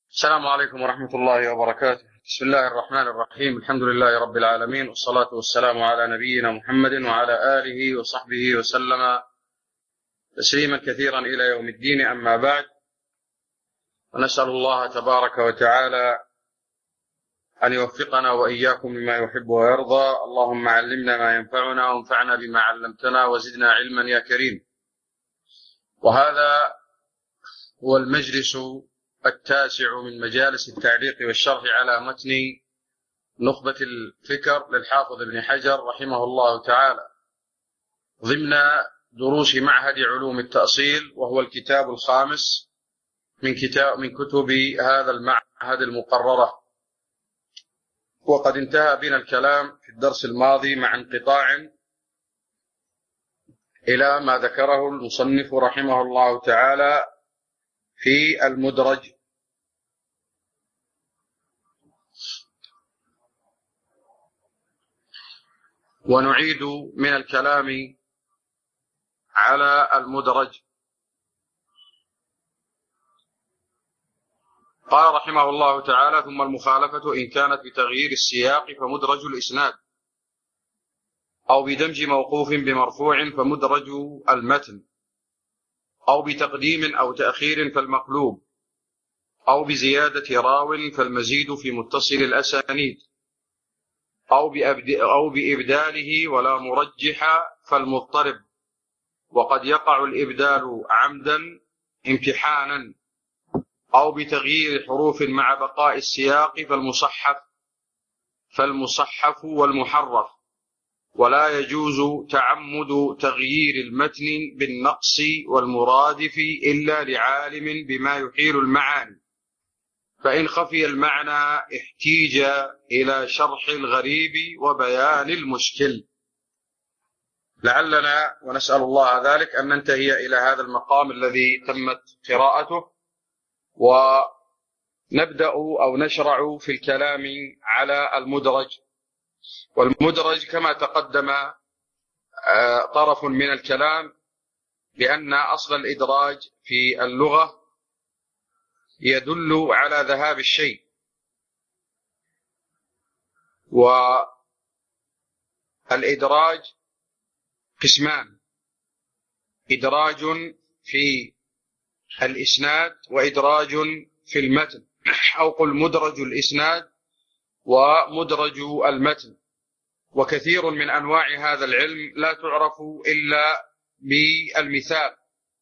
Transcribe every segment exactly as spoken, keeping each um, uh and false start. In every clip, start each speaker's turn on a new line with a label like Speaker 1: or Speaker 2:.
Speaker 1: السلام عليكم ورحمة الله وبركاته. بسم الله الرحمن الرحيم. الحمد لله رب العالمين، والصلاة والسلام على نبينا محمد وعلى آله وصحبه وسلم تسليما كثيرا إلى يوم الدين. أما بعد، ونسأل الله تبارك وتعالى أن يوفقنا وإياكم لما يحب ويرضى. اللهم علمنا ما ينفعنا وانفعنا بما علمتنا وزدنا علما يا كريم. وهذا هو المجلس التاسع من مجالس التعليق والشرح على متن نخبة الفكر للحافظ ابن حجر رحمه الله تعالى، ضمن دروس معهد علوم التأصيل، وهو الكتاب الخامس من كتاب من كتب هذا المعهد المقررة. وقد انتهى بنا الكلام في الدرس الماضي مع انقطاع إلى ما ذكره المصنف رحمه الله تعالى في المدرج. ونعيد من الكلام على المدرج. قال رحمه الله تعالى: ثم المخالفة إن كانت بتغيير السياق فمدرج الإسناد، أو بدمج موقوف بمرفوع فمدرج المتن، أو بتقديم أو تأخير فالمقلوب، أو بزيادة راو فالمزيد في متصل الأسانيد، أو أو بإبداله ولا مرجح فالمضطرب. وقد يقع الإبدال عمدا امتحانا، أو بتغيير حروف مع بقاء السياق فالمصحف فالمصحف والمحرف. ولا يجوز تعمد تغيير المتن بالنقص والمرادف إلا لعالم بما يحيل المعاني، فإن خفي المعنى احتيج إلى شرح الغريب وبيان المشكل. لعلنا ونسأل الله ذلك أن ننتهي إلى هذا المقام الذي تمت قراءته، ونبدأ أو نشرع في الكلام على المدرج. والمدرج كما تقدم طرف من الكلام بأن أصل الإدراج في اللغة يدل على ذهاب الشيء، والإدراج قسمان: إدراج في الإسناد وإدراج في المتن، أو قل مدرج الإسناد ومدرج المتن. وكثير من أنواع هذا العلم لا تعرف إلا بالمثال،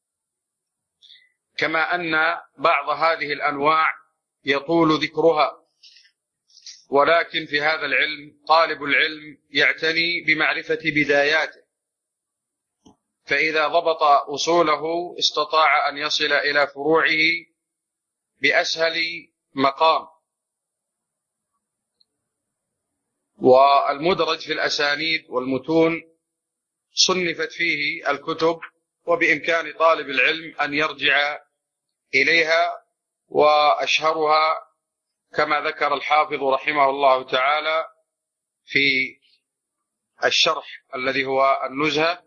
Speaker 1: كما أن بعض هذه الأنواع يطول ذكرها، ولكن في هذا العلم طالب العلم يعتني بمعرفة بداياته، فإذا ضبط أصوله استطاع أن يصل إلى فروعه بأسهل مقام. والمدرج في الأسانيد والمتون صنفت فيه الكتب، وبإمكان طالب العلم أن يرجع إليها، وأشهرها كما ذكر الحافظ رحمه الله تعالى في الشرح الذي هو النزهة،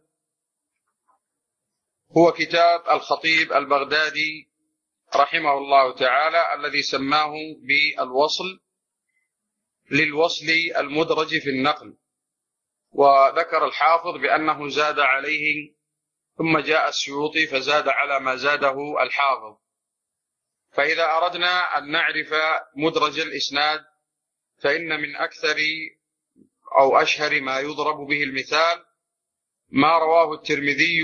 Speaker 1: هو كتاب الخطيب البغدادي رحمه الله تعالى الذي سماه بالوصل للوصل المدرج في النقل. وذكر الحافظ بأنه زاد عليه، ثم جاء السيوطي فزاد على ما زاده الحافظ. فإذا أردنا أن نعرف مدرج الإسناد، فإن من أكثر أو أشهر ما يضرب به المثال ما رواه الترمذي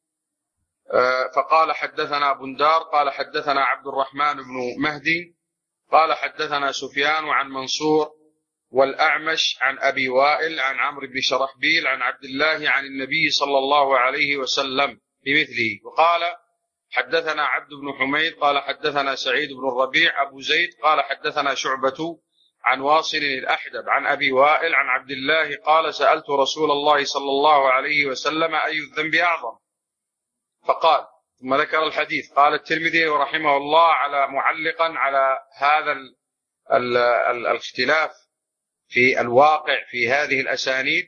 Speaker 1: فقال حدثنا بندار قال حدثنا عبد الرحمن بن مهدي قال حدثنا سفيان عن منصور والأعمش عن أبي وائل عن عمرو بن شرحبيل عن عبد الله عن النبي صلى الله عليه وسلم بمثله. وقال حدثنا عبد بن حميد قال حدثنا سعيد بن الربيع أبو زيد قال حدثنا شعبة عن واصل الأحدب عن أبي وائل عن عبد الله قال سألت رسول الله صلى الله عليه وسلم أي الذنب أعظم؟ فقال، ثم ذكر الحديث. قال الترمذي رحمه الله على معلقا على هذا ال ال ال الاختلاف في الواقع في هذه الأسانيد: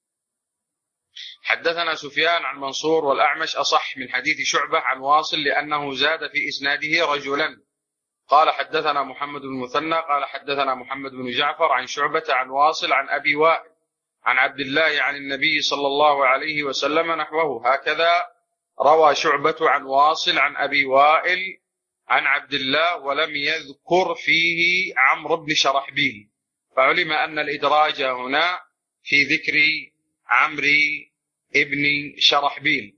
Speaker 1: حدثنا سفيان عن منصور والأعمش أصح من حديث شعبة عن واصل، لأنه زاد في إسناده رجلا، قال حدثنا محمد بن المثنى قال حدثنا محمد بن جعفر عن شعبة عن واصل عن أبي وائل عن عبد الله عن النبي صلى الله عليه وسلم نحوه. هكذا روى شعبة عن واصل عن أبي وائل عن عبد الله ولم يذكر فيه عمرو بن شرحبيل، فعلم أن الإدراج هنا في ذكر عمرو بن شرحبيل.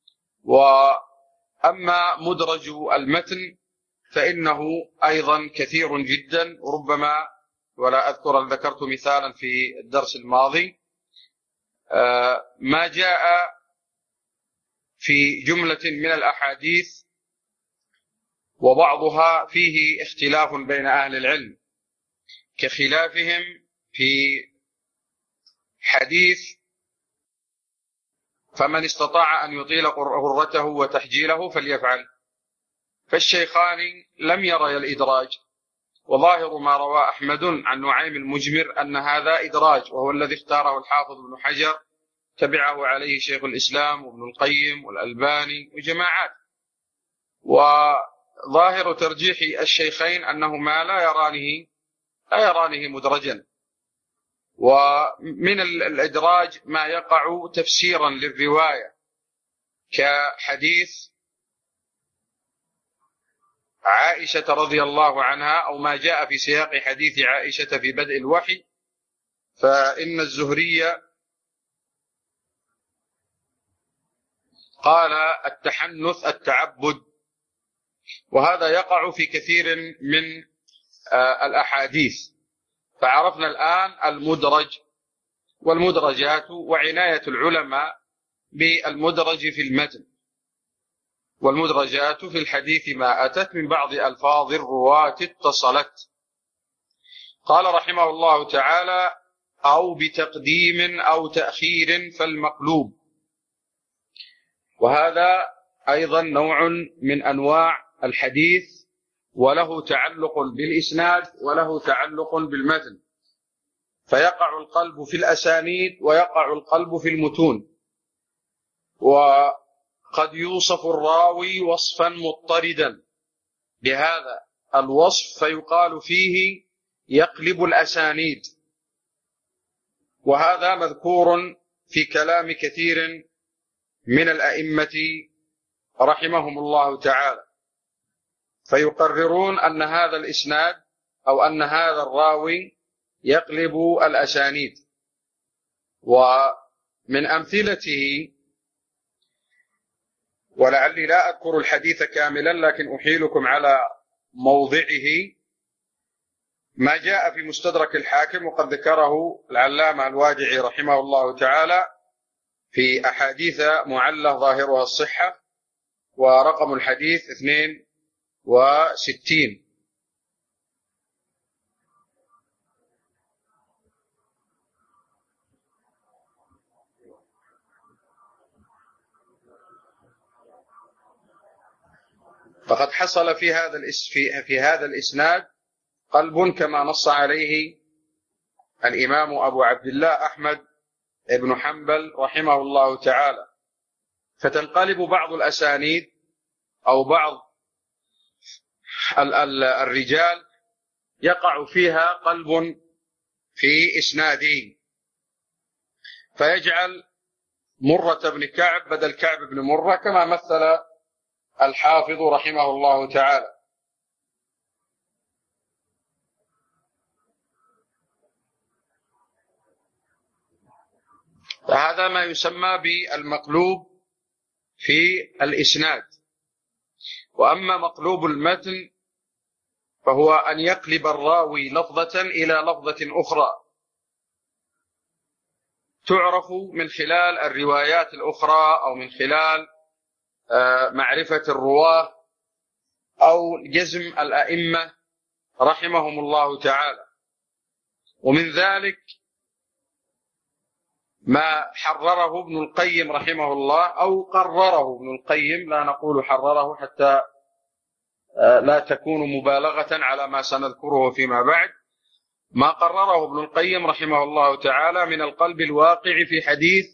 Speaker 1: وأما مدرج المتن فإنه أيضا كثير جدا، ربما ولا أذكر ذكرت مثالا في الدرس الماضي ما جاء في جملة من الأحاديث وبعضها فيه اختلاف بين أهل العلم، كخلافهم في حديث فمن استطاع أن يطيل غرته وتحجيله فليفعل، فالشيخان لم يريا الإدراج، وظاهر ما روى أحمد عن نعيم المجمر أن هذا إدراج، وهو الذي اختاره الحافظ ابن حجر، تبعه عليه شيخ الإسلام وابن القيم والألباني وجماعات. وظاهر ترجيح الشيخين أنهما لا يرانه لا يرانه مدرجا. ومن الإدراج ما يقع تفسيرا للرواية كحديث عائشة رضي الله عنها، أو ما جاء في سياق حديث عائشة في بدء الوحي، فإن الزهري قال التحنث التعبد، وهذا يقع في كثير من الأحاديث. فعرفنا الآن المدرج والمدرجات وعناية العلماء بالمدرج في المتن، والمدرجات في الحديث ما أتت من بعض ألفاظ الرواة اتصلت. قال رحمه الله تعالى: أو بتقديم أو تأخير فالمقلوب. وهذا أيضا نوع من أنواع الحديث، وله تعلق بالإسناد وله تعلق بالمتن، فيقع القلب في الأسانيد ويقع القلب في المتون. وقد يوصف الراوي وصفا مضطردا بهذا الوصف فيقال فيه يقلب الأسانيد، وهذا مذكور في كلام كثير من الأئمة رحمهم الله تعالى، فيقررون أن هذا الإسناد أو أن هذا الراوي يقلب الأسانيد. ومن أمثلته، ولعلي لا أذكر الحديث كاملا لكن أحيلكم على موضعه، ما جاء في مستدرك الحاكم وقد ذكره العلامة الوادعي رحمه الله تعالى في أحاديث معلة ظاهرها الصحة، ورقم الحديث اثنين وستين. فقد حصل في هذا في في هذا الإسناد قلب كما نص عليه الإمام أبو عبد الله أحمد بن حنبل رحمه الله تعالى، فتنقلب بعض الأسانيد أو بعض الرجال يقع فيها قلب في إسنادين، فيجعل مرة بن كعب بدل كعب بن مرة، كما مثل الحافظ رحمه الله تعالى. فهذا ما يسمى بالمقلوب في الإسناد. وأما مقلوب المتن فهو أن يقلب الراوي لفظة إلى لفظة أخرى، تعرف من خلال الروايات الأخرى أو من خلال معرفة الرواة أو جزم الأئمة رحمهم الله تعالى. ومن ذلك ما حرره ابن القيم رحمه الله، أو قرره ابن القيم، لا نقول حرره حتى لا تكون مبالغة على ما سنذكره فيما بعد، ما قرره ابن القيم رحمه الله تعالى من القلب الواقع في حديث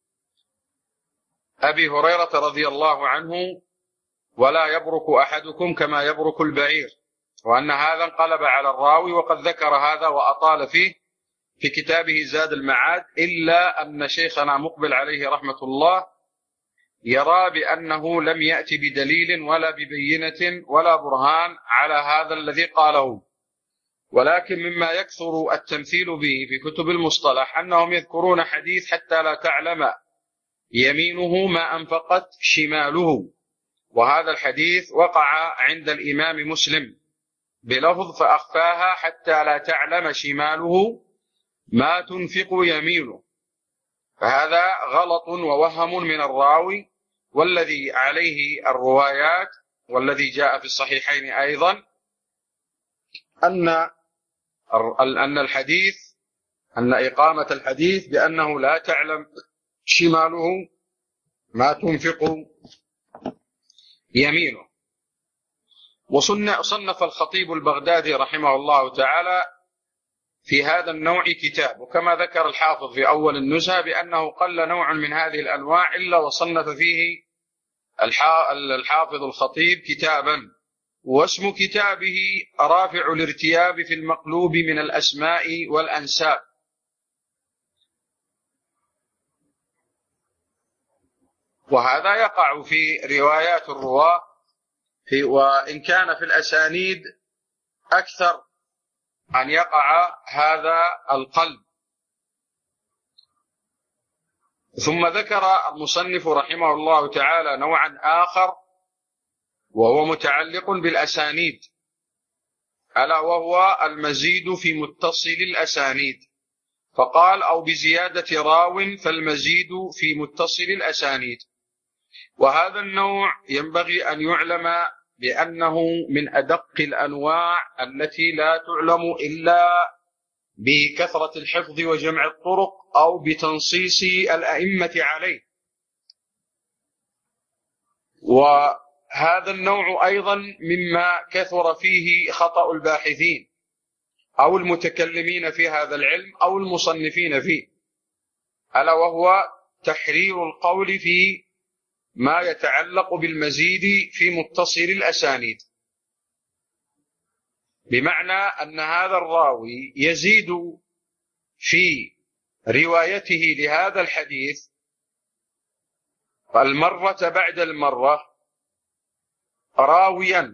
Speaker 1: أبي هريرة رضي الله عنه: ولا يبرك أحدكم كما يبرك البعير. وأن هذا انقلب على الراوي، وقد ذكر هذا وأطال فيه في كتابه زاد المعاد، إلا أن شيخنا مقبل عليه رحمة الله يرى بأنه لم يأتي بدليل ولا ببينة ولا برهان على هذا الذي قاله. ولكن مما يكثر التمثيل به في كتب المصطلح أنهم يذكرون حديث حتى لا تعلم يمينه ما أنفقت شماله، وهذا الحديث وقع عند الإمام مسلم بلفظ فأخفاها حتى لا تعلم شماله ما تنفق يمينه، فهذا غلط ووهم من الراوي. والذي عليه الروايات والذي جاء في الصحيحين أيضا أن أن الحديث أن إقامة الحديث بأنه لا تعلم شماله ما تنفق يمينه. وصنف الخطيب البغدادي رحمه الله تعالى في هذا النوع كتاب، وكما ذكر الحافظ في أول النزهة بأنه قل نوع من هذه الأنواع إلا وصنف فيه الحافظ الخطيب كتابا، واسم كتابه رافع الارتياب في المقلوب من الأسماء والأنساب. وهذا يقع في روايات الرواة، وإن كان في الأسانيد أكثر أن يقع هذا القلب. ثم ذكر المصنف رحمه الله تعالى نوعا آخر وهو متعلق بالأسانيد، ألا وهو المزيد في متصل الأسانيد، فقال أو بزيادة راو فالمزيد في متصل الأسانيد. وهذا النوع ينبغي أن يعلم بأنه من أدق الأنواع التي لا تعلم إلا بكثرة الحفظ وجمع الطرق أو بتنصيص الأئمة عليه. وهذا النوع أيضا مما كثر فيه خطأ الباحثين أو المتكلمين في هذا العلم أو المصنفين فيه، ألا وهو تحرير القول في ما يتعلق بالمزيد في متصل الأسانيد، بمعنى أن هذا الراوي يزيد في روايته لهذا الحديث المرة بعد المرة راويا،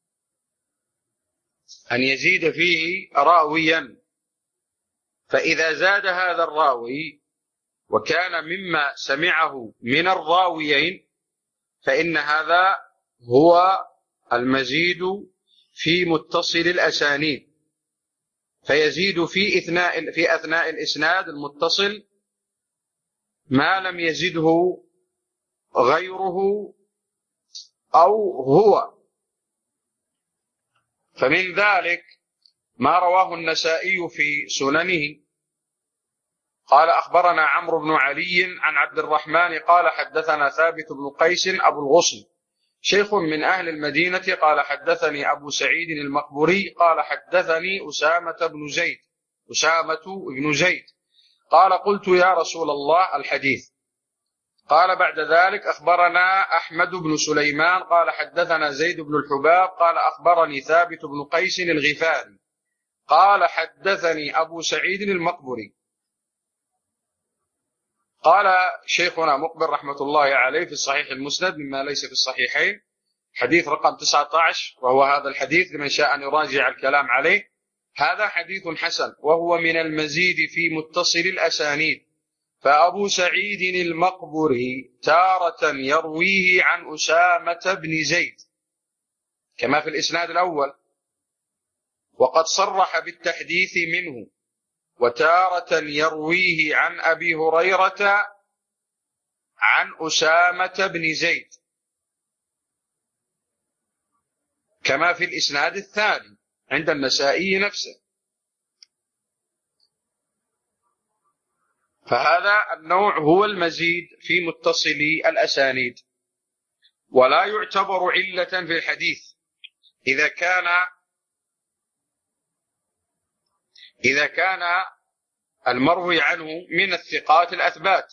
Speaker 1: أن يزيد فيه راويا. فإذا زاد هذا الراوي وكان مما سمعه من الراويين فإن هذا هو المزيد في متصل الأسانيد، فيزيد في أثناء في أثناء الإسناد المتصل ما لم يزده غيره أو هو. فمن ذلك ما رواه النسائي في سننه قال أخبرنا عمرو بن علي عن عبد الرحمن قال حدثنا ثابت بن قيس أبو الغصن شيخ من أهل المدينة قال حدثني أبو سعيد المقبوري قال حدثني أسامة بن زيد أسامة بن زيد قال قلت يا رسول الله الحديث. قال بعد ذلك أخبرنا أحمد بن سليمان قال حدثنا زيد بن الحباب قال أخبرني ثابت بن قيس الغفاري قال حدثني أبو سعيد المقبوري. قال شيخنا مقبل رحمة الله عليه في الصحيح المسند مما ليس في الصحيحين حديث رقم تسعة عشر، وهو هذا الحديث لمن شاء أن يراجع الكلام عليه، هذا حديث حسن وهو من المزيد في متصل الأسانيد. فأبو سعيد المقبري تارة يرويه عن أسامة بن زيد كما في الإسناد الأول وقد صرح بالتحديث منه، وتارة يرويه عن أبي هريرة عن أسامة بن زيد كما في الإسناد الثاني عند النسائي نفسه. فهذا النوع هو المزيد في متصل الأسانيد، ولا يعتبر علة في الحديث إذا كان إذا كان المروي عنه من الثقات الأثبات.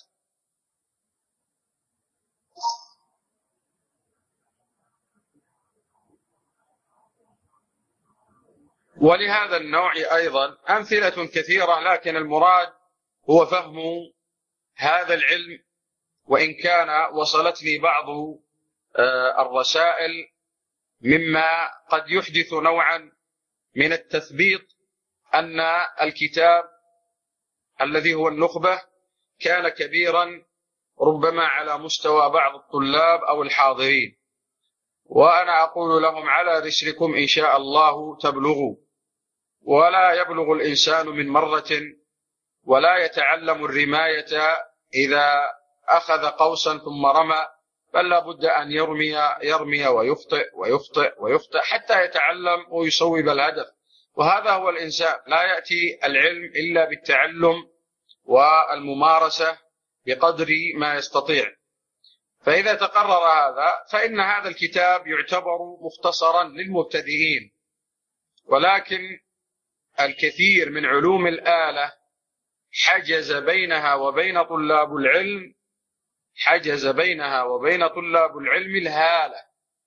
Speaker 1: ولهذا النوع أيضا أمثلة كثيرة، لكن المراد هو فهم هذا العلم. وإن كان وصلتني بعض الرسائل مما قد يحدث نوعا من التثبيط أن الكتاب الذي هو النخبة كان كبيرا ربما على مستوى بعض الطلاب أو الحاضرين، وأنا أقول لهم على رسلكم إن شاء الله تبلغوا. ولا يبلغ الإنسان من مرة، ولا يتعلم الرماية إذا أخذ قوسا ثم رمى، بل لا بد أن يرمي يرمي ويخطئ ويخطئ ويخطئ حتى يتعلم ويصوب الهدف. وهذا هو الإنسان، لا يأتي العلم إلا بالتعلم والممارسة بقدر ما يستطيع. فإذا تقرر هذا فإن هذا الكتاب يعتبر مختصرا للمبتدئين، ولكن الكثير من علوم الآلة حجز بينها وبين طلاب العلم حجز بينها وبين طلاب العلم الهالة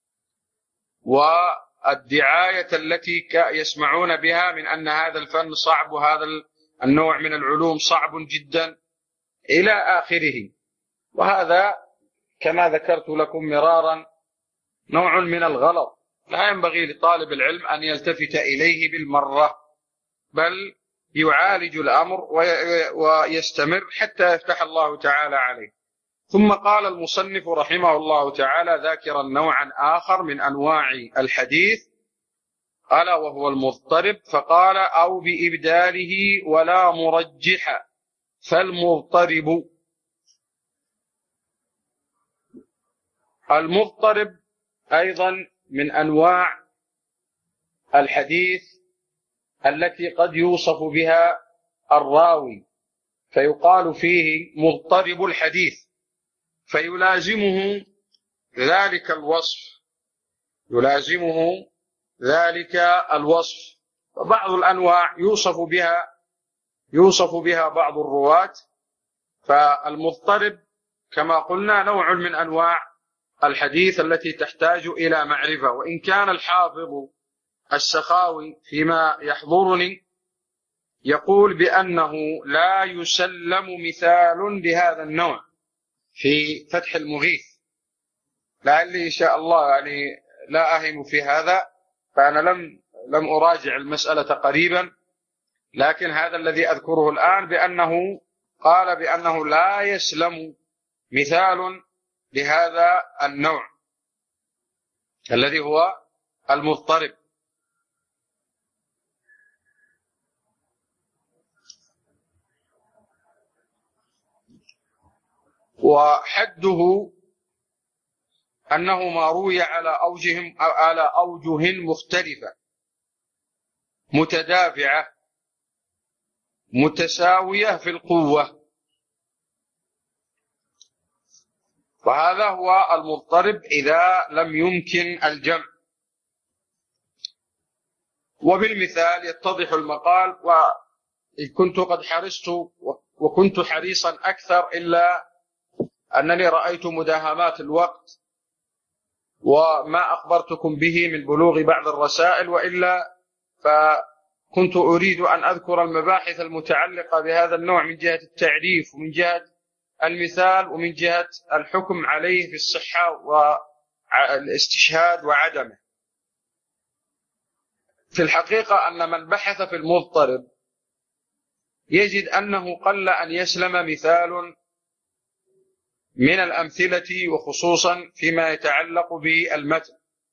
Speaker 1: والدعاية التي يسمعون بها من أن هذا الفن صعب وهذا النوع من العلوم صعب جدا إلى آخره. وهذا كما ذكرت لكم مرارا نوع من الغلط لا ينبغي لطالب العلم أن يلتفت إليه بالمرة، بل يعالج الأمر ويستمر حتى يفتح الله تعالى عليه. ثم قال المصنف رحمه الله تعالى ذاكرا نوعا آخر من أنواع الحديث ألا وهو المضطرب، فقال أو بإبداله ولا مرجح فالمضطرب. المضطرب أيضا من أنواع الحديث التي قد يوصف بها الراوي فيقال فيه مضطرب الحديث، فيلازمه ذلك الوصف يلازمه ذلك الوصف وبعض الأنواع يوصف بها يوصف بها بعض الرواة. فالمضطرب كما قلنا نوع من أنواع الحديث التي تحتاج إلى معرفة. وإن كان الحافظ السخاوي فيما يحضرني يقول بأنه لا يسلم مثال بهذا النوع في فتح المغيث، لعلي إن شاء الله يعني لا أهم في هذا، فأنا لم لم أراجع المسألة قريبا، لكن هذا الذي أذكره الآن بأنه قال بأنه لا يسلم مثال لهذا النوع الذي هو المضطرب. وحده أنه ما روي على أوجه على أوجه مختلفة متدافعة متساوية في القوة، وهذا هو المضطرب إذا لم يمكن الجمع. وبالمثال يتضح المقال، وإن كنت قد حرصت وكنت حريصا أكثر إلا أنني رأيت مداهمات الوقت وما أخبرتكم به من بلوغ بعض الرسائل، وإلا فكنت أريد أن أذكر المباحث المتعلقة بهذا النوع من جهة التعريف ومن جهة المثال ومن جهة الحكم عليه في الصحة والاستشهاد وعدمه. في الحقيقة أن من بحث في المضطرب يجد أنه قل أن يسلم مثال من الأمثلة، وخصوصا فيما يتعلق بالمتن.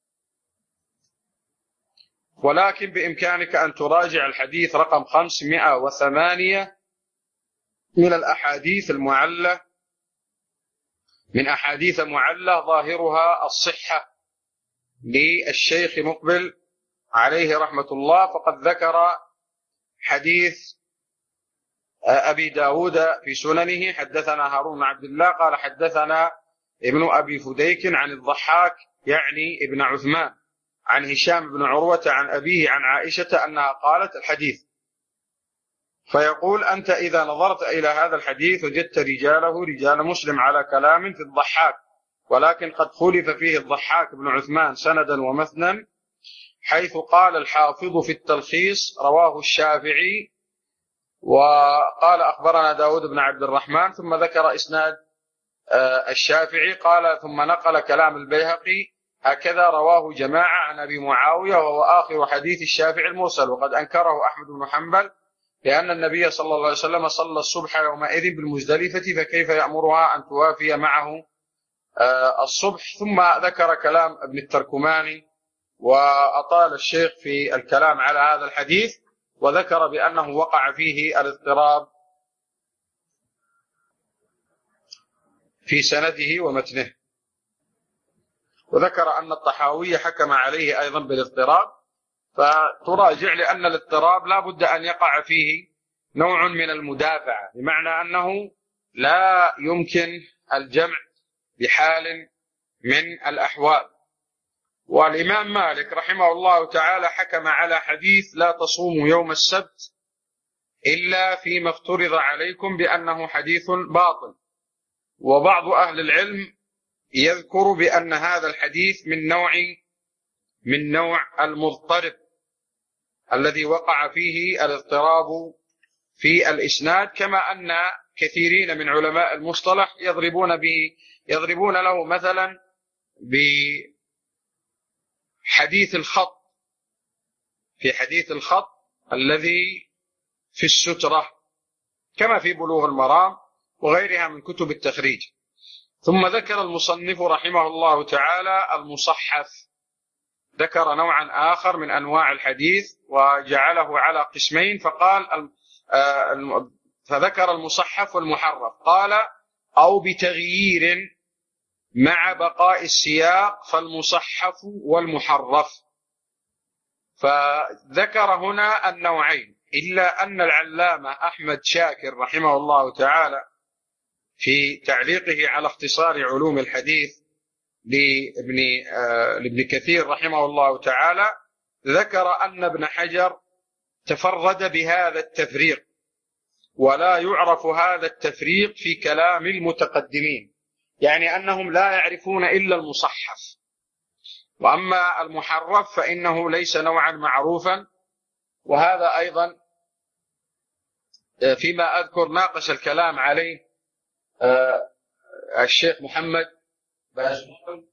Speaker 1: ولكن بإمكانك أن تراجع الحديث رقم خمسمائة وثمانية من الأحاديث المعلة من أحاديث معلة ظاهرها الصحة للشيخ مقبل عليه رحمة الله، فقد ذكر حديث أبي داود في سننه حدثنا هارون بن عبد الله قال حدثنا ابن أبي فديك عن الضحاك يعني ابن عثمان عن هشام بن عروة عن أبيه عن عائشة أنها قالت الحديث، فيقول أنت إذا نظرت إلى هذا الحديث وجدت رجاله رجال مسلم على كلام في الضحاك، ولكن قد خلف فيه الضحاك بن عثمان سندا ومثنا، حيث قال الحافظ في التلخيص رواه الشافعي، وقال أخبرنا داود بن عبد الرحمن، ثم ذكر إسناد الشافعي، قال ثم نقل كلام البيهقي هكذا رواه جماعة عن أبي معاوية وهو آخر حديث الشافعي المرسل، وقد أنكره أحمد بن حنبل لأن النبي صلى الله عليه وسلم صلى الصبح يومئذ بالمزدلفة، فكيف يأمرها أن توافي معه الصبح. ثم ذكر كلام ابن التركماني، وأطال الشيخ في الكلام على هذا الحديث، وذكر بأنه وقع فيه الاضطراب في سنده ومتنه، وذكر أن الطحاوي حكم عليه أيضا بالاضطراب، فتراجع، لأن الاضطراب لا بد أن يقع فيه نوع من المدافعة، بمعنى أنه لا يمكن الجمع بحال من الأحوال. والإمام مالك رحمه الله تعالى حكم على حديث لا تصوموا يوم السبت إلا فيما افترض عليكم بأنه حديث باطل، وبعض أهل العلم يذكر بأن هذا الحديث من نوع من نوع المضطرب الذي وقع فيه الاضطراب في الإسناد، كما أن كثيرين من علماء المصطلح يضربون به يضربون له مثلا بحديث الخط، في حديث الخط الذي في السترة، كما في بلوغ المرام وغيرها من كتب التخريج. ثم ذكر المصنف رحمه الله تعالى المصحف، ذكر نوعا آخر من أنواع الحديث وجعله على قسمين، فقال فذكر المصحف والمحرف، قال أو بتغيير مع بقاء السياق فالمصحف والمحرف، فذكر هنا النوعين، إلا أن العلامة أحمد شاكر رحمه الله تعالى في تعليقه على اختصار علوم الحديث لابن لابن كثير رحمه الله تعالى ذكر أن ابن حجر تفرد بهذا التفريق، ولا يعرف هذا التفريق في كلام المتقدمين، يعني أنهم لا يعرفون إلا المصحف، وأما المحرف فإنه ليس نوعا معروفا. وهذا أيضا فيما أذكر ناقش الكلام عليه الشيخ محمد باشمهندس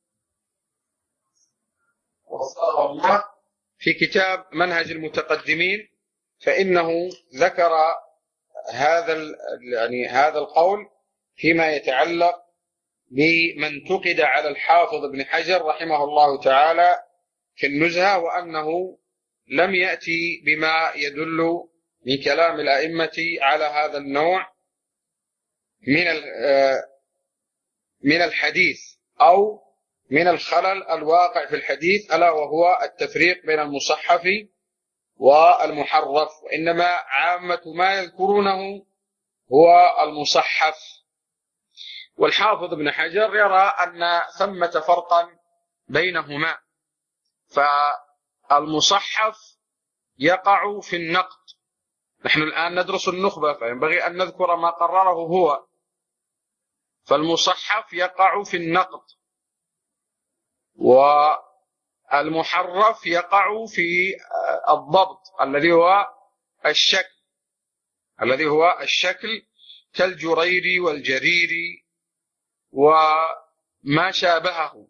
Speaker 1: وفقه الله في كتاب منهج المتقدمين، فإنه ذكر هذا يعني هذا القول فيما يتعلق بمن انتقد على الحافظ ابن حجر رحمه الله تعالى في النزهة، وأنه لم يأتي بما يدل من كلام الأئمة على هذا النوع من من الحديث أو من الخلل الواقع في الحديث، ألا وهو التفريق بين المصحف والمحرف، وإنما عامة ما يذكرونه هو المصحف. والحافظ ابن حجر يرى أن ثمة فرقا بينهما، فالمصحف يقع في النقد، نحن الآن ندرس النخبة فينبغي أن نذكر ما قرره هو، فالمصحف يقع في النقد، والمحرف يقع في الضبط الذي هو الشكل الذي هو الشكل كالجرير والجرير وما شابهه،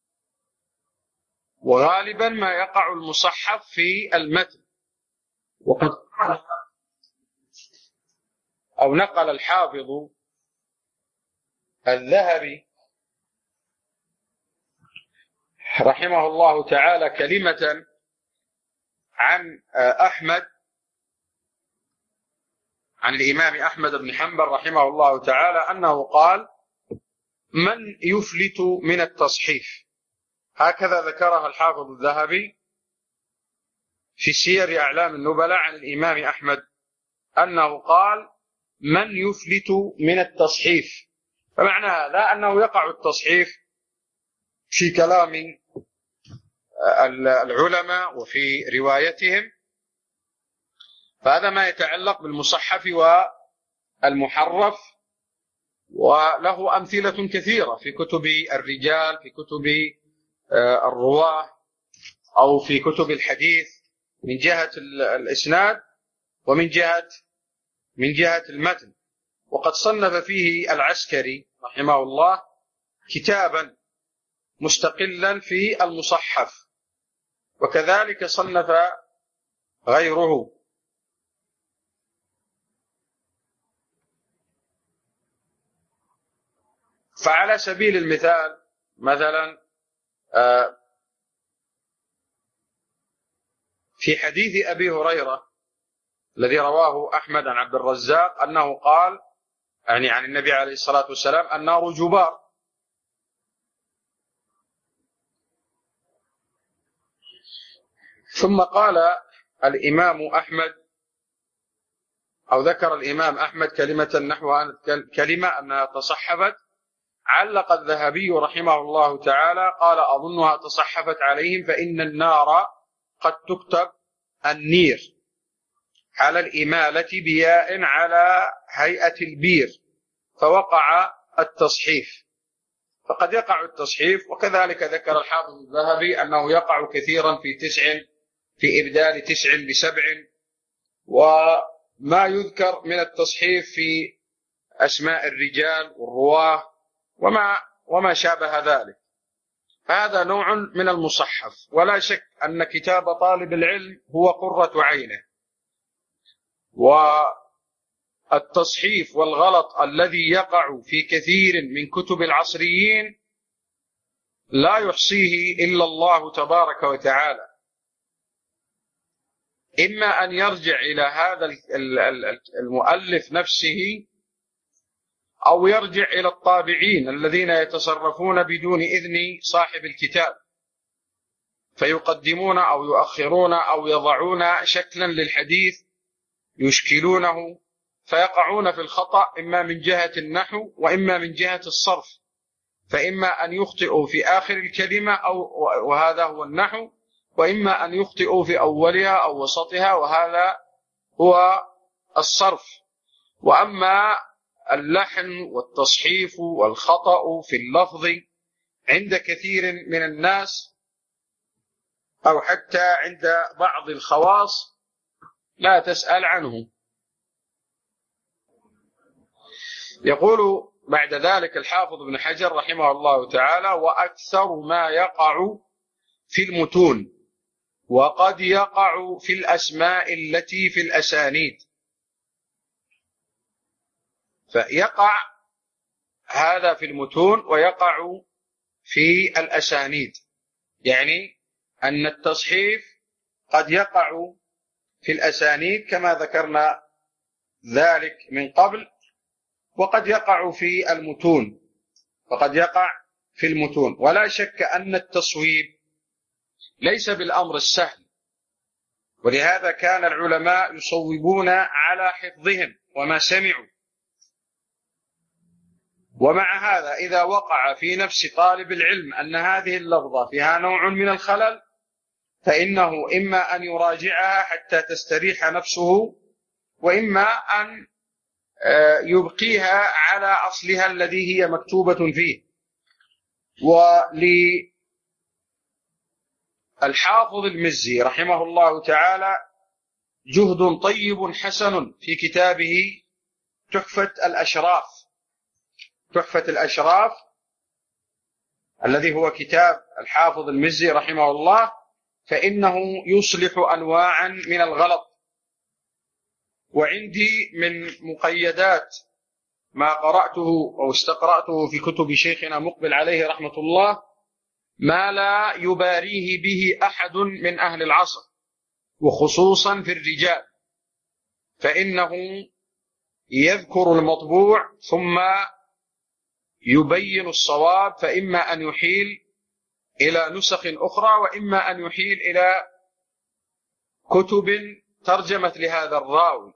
Speaker 1: وغالبا ما يقع المصحف في المتن. وقد أو نقل الحافظ الذهبي رحمه الله تعالى كلمة عن أحمد عن الإمام أحمد بن حنبل رحمه الله تعالى أنه قال: من يفلت من التصحيف، هكذا ذكرها الحافظ الذهبي في سير أعلام النبلاء عن الإمام أحمد، أنه قال: من يفلت من التصحيف، فمعنى هذا أنه يقع التصحيف في كلام العلماء وفي روايتهم، فهذا ما يتعلق بالمصحف والمحرف، وله أمثلة كثيرة في كتب الرجال، في كتب الرواه، أو في كتب الحديث من جهة الإسناد ومن جهة من جهة المتن. وقد صنف فيه العسكري رحمه الله كتابا مستقلا في المصحف، وكذلك صنف غيره. فعلى سبيل المثال مثلا في حديث أبي هريرة الذي رواه أحمد عن عبد الرزاق أنه قال يعني عن النبي عليه الصلاة والسلام النار جبار، ثم قال الإمام أحمد أو ذكر الإمام أحمد كلمة نحوها كلمة أنها تصحفت، علق الذهبي رحمه الله تعالى قال أظنها تصحفت عليهم فإن النار قد تكتب النير على الإمالة بياء على هيئة البير فوقع التصحيف. فقد يقع التصحيف، وكذلك ذكر الحافظ الذهبي أنه يقع كثيرا في تسع في إبدال تسع بسبع، وما يذكر من التصحيف في أسماء الرجال والرواه وما وما شابه ذلك. هذا نوع من المصحف، ولا شك أن كتاب طالب العلم هو قرة عينه، والتصحيف والغلط الذي يقع في كثير من كتب العصريين لا يحصيه إلا الله تبارك وتعالى. إما أن يرجع إلى هذا المؤلف نفسه، أو يرجع إلى الطابعين الذين يتصرفون بدون إذن صاحب الكتاب، فيقدمون أو يؤخرون أو يضعون شكلا للحديث يشكلونه، فيقعون في الخطأ إما من جهة النحو وإما من جهة الصرف، فإما أن يخطئوا في آخر الكلمة أو وهذا هو النحو، وإما أن يخطئوا في أولها أو وسطها وهذا هو الصرف. وأما اللحن والتصحيف والخطأ في اللفظ عند كثير من الناس أو حتى عند بعض الخواص لا تسأل عنه. يقول بعد ذلك الحافظ ابن حجر رحمه الله تعالى: وأكثر ما يقع في المتون وقد يقع في الأسماء التي في الأسانيد. فيقع هذا في المتون ويقع في الأسانيد، يعني أن التصحيف قد يقع في الأسانيد كما ذكرنا ذلك من قبل، وقد يقع في المتون وقد يقع في المتون. ولا شك أن التصويب ليس بالأمر السهل، ولهذا كان العلماء يصوبون على حفظهم وما سمعوا. ومع هذا إذا وقع في نفس طالب العلم أن هذه اللفظة فيها نوع من الخلل، فإنه إما أن يراجعها حتى تستريح نفسه، وإما أن يبقيها على أصلها الذي هي مكتوبة فيه. وللحافظ المزي رحمه الله تعالى جهد طيب حسن في كتابه تحفة الأشراف تحفة الأشراف الذي هو كتاب الحافظ المزي رحمه الله، فإنه يصلح أنواعا من الغلط. وعندي من مقيدات ما قرأته أو استقرأته في كتب شيخنا مقبل عليه رحمة الله ما لا يباريه به أحد من أهل العصر، وخصوصا في الرجال، فإنه يذكر المطبوع ثم يبين الصواب، فإما أن يحيل إلى نسخ أخرى وإما أن يحيل إلى كتب ترجمت لهذا الراوي.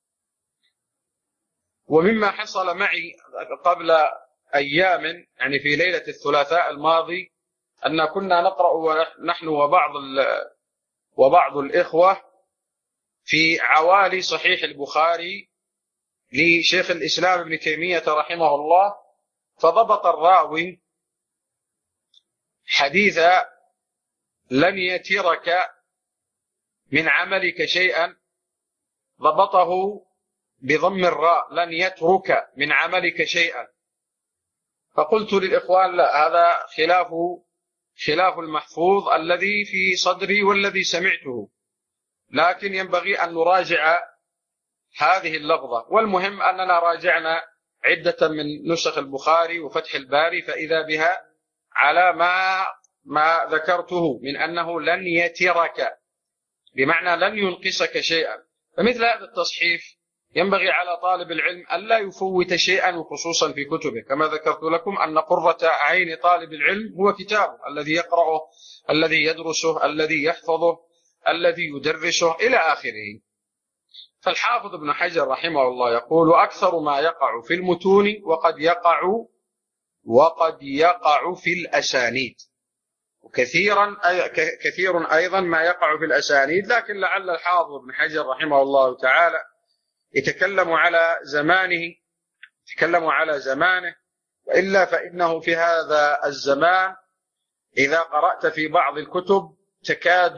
Speaker 1: ومما حصل معي قبل أيام يعني في ليلة الثلاثاء الماضي أن كنا نقرأ نحن وبعض وبعض الإخوة في عوالي صحيح البخاري لشيخ الإسلام ابن تيمية رحمه الله، فضبط الراوي حديث لن يترك من عملك شيئا ضبطه بضم الراء، لن يترك من عملك شيئا. فقلت للإخوان لا، هذا خلاف خلاف المحفوظ الذي في صدري والذي سمعته، لكن ينبغي أن نراجع هذه اللفظة. والمهم أننا راجعنا عدة من نسخ البخاري وفتح الباري فإذا بها على ما ما ذكرته من أنه لن يترك، بمعنى لن ينقصك شيئا. فمثل هذا التصحيف ينبغي على طالب العلم ألا يفوت شيئا، وخصوصا في كتبه، كما ذكرت لكم أن قرة عين طالب العلم هو كتابه الذي يقرأه، الذي يدرسه، الذي يحفظه، الذي يدرسه إلى آخره. فالحافظ ابن حجر رحمه الله يقول: أكثر ما يقع في المتون وقد يقع وقد يقع في الأسانيد، وكثيرا كثير أيضا ما يقع في الأسانيد، لكن لعل الحافظ ابن حجر رحمه الله تعالى يتكلم على زمانه يتكلم على زمانه وإلا فإنه في هذا الزمان إذا قرأت في بعض الكتب تكاد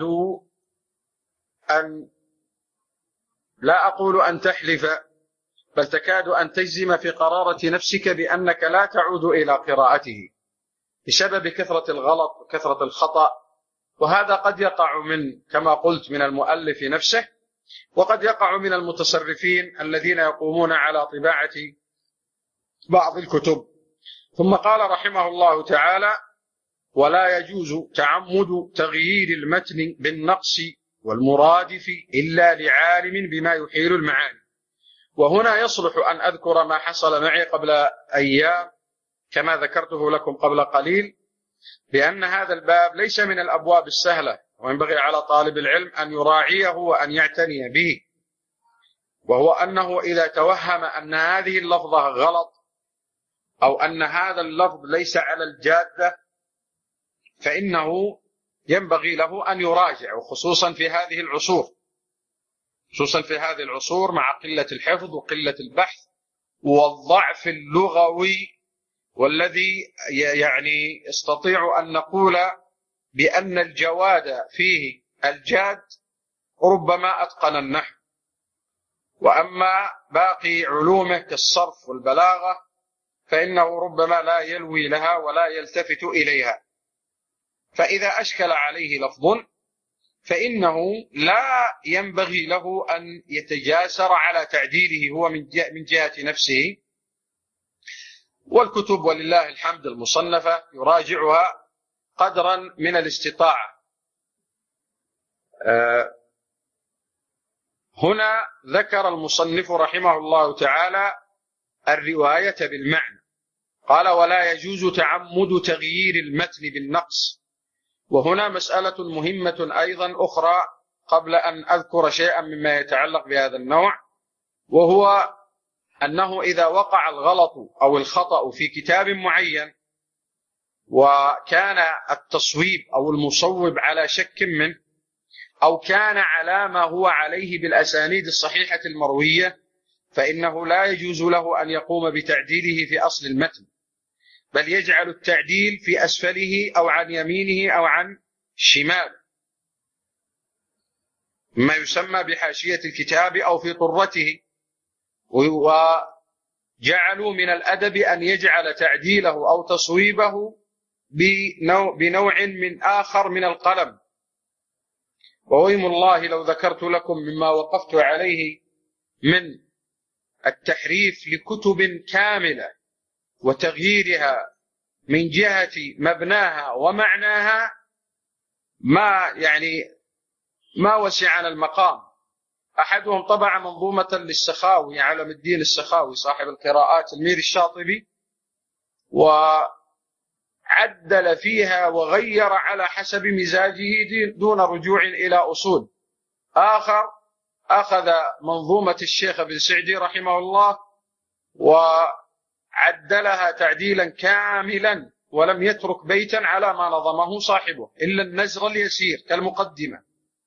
Speaker 1: أن، لا أقول أن تحلف، بل تكاد أن تجزم في قرارة نفسك بأنك لا تعود إلى قراءته بسبب كثرة الغلط وكثرة الخطأ. وهذا قد يقع من، كما قلت، من المؤلف نفسه، وقد يقع من المتصرفين الذين يقومون على طباعة بعض الكتب. ثم قال رحمه الله تعالى: ولا يجوز تعمد تغيير المتن بالنقص والمرادف إلا لعالم بما يحيل المعاني. وهنا يصلح أن أذكر ما حصل معي قبل أيام كما ذكرته لكم قبل قليل، بأن هذا الباب ليس من الأبواب السهلة، وينبغي على طالب العلم أن يراعيه وأن يعتني به. وهو أنه إذا توهم أن هذه اللفظة غلط أو أن هذا اللفظ ليس على الجادة فإنه ينبغي له أن يراجع، وخصوصا في هذه العصور خصوصا في هذه العصور مع قلة الحفظ وقلة البحث والضعف اللغوي، والذي يعني استطيع أن نقول بأن الجواد فيه الجاد ربما أتقن النحو، وأما باقي علومه كالصرف والبلاغة فإنه ربما لا يلوي لها ولا يلتفت إليها. فإذا أشكل عليه لفظ فإنه لا ينبغي له أن يتجاسر على تعديله هو من جهة نفسه. والكتب ولله الحمد المصنفة يراجعها قدرا من الاستطاعة. هنا ذكر المصنف رحمه الله تعالى الرواية بالمعنى، قال: ولا يجوز تعمد تغيير المتن بالنقص. وهنا مسألة مهمة أيضا أخرى قبل أن أذكر شيئا مما يتعلق بهذا النوع، وهو أنه إذا وقع الغلط أو الخطأ في كتاب معين وكان التصويب أو المصوب على شك منه، أو كان على ما هو عليه بالأسانيد الصحيحة المروية، فإنه لا يجوز له أن يقوم بتعديله في أصل المتن، بل يجعل التعديل في أسفله أو عن يمينه أو عن شماله، ما يسمى بحاشية الكتاب أو في طرته. وجعلوا من الأدب أن يجعل تعديله أو تصويبه بنوع, بنوع من آخر من القلم. وويم الله لو ذكرت لكم مما وقفت عليه من التحريف لكتب كاملة وتغييرها من جهة مبناها ومعناها، ما يعني ما وسعنا المقام. أحدهم طبع منظومة للسخاوي، علم الدين السخاوي صاحب القراءات المير الشاطبي، وعدل فيها وغير على حسب مزاجه دون رجوع إلى أصول. آخر أخذ منظومة الشيخ ابن سعدي رحمه الله وعدلها تعديلا كاملا، ولم يترك بيتا على ما نظمه صاحبه إلا النزر اليسير كالمقدمة.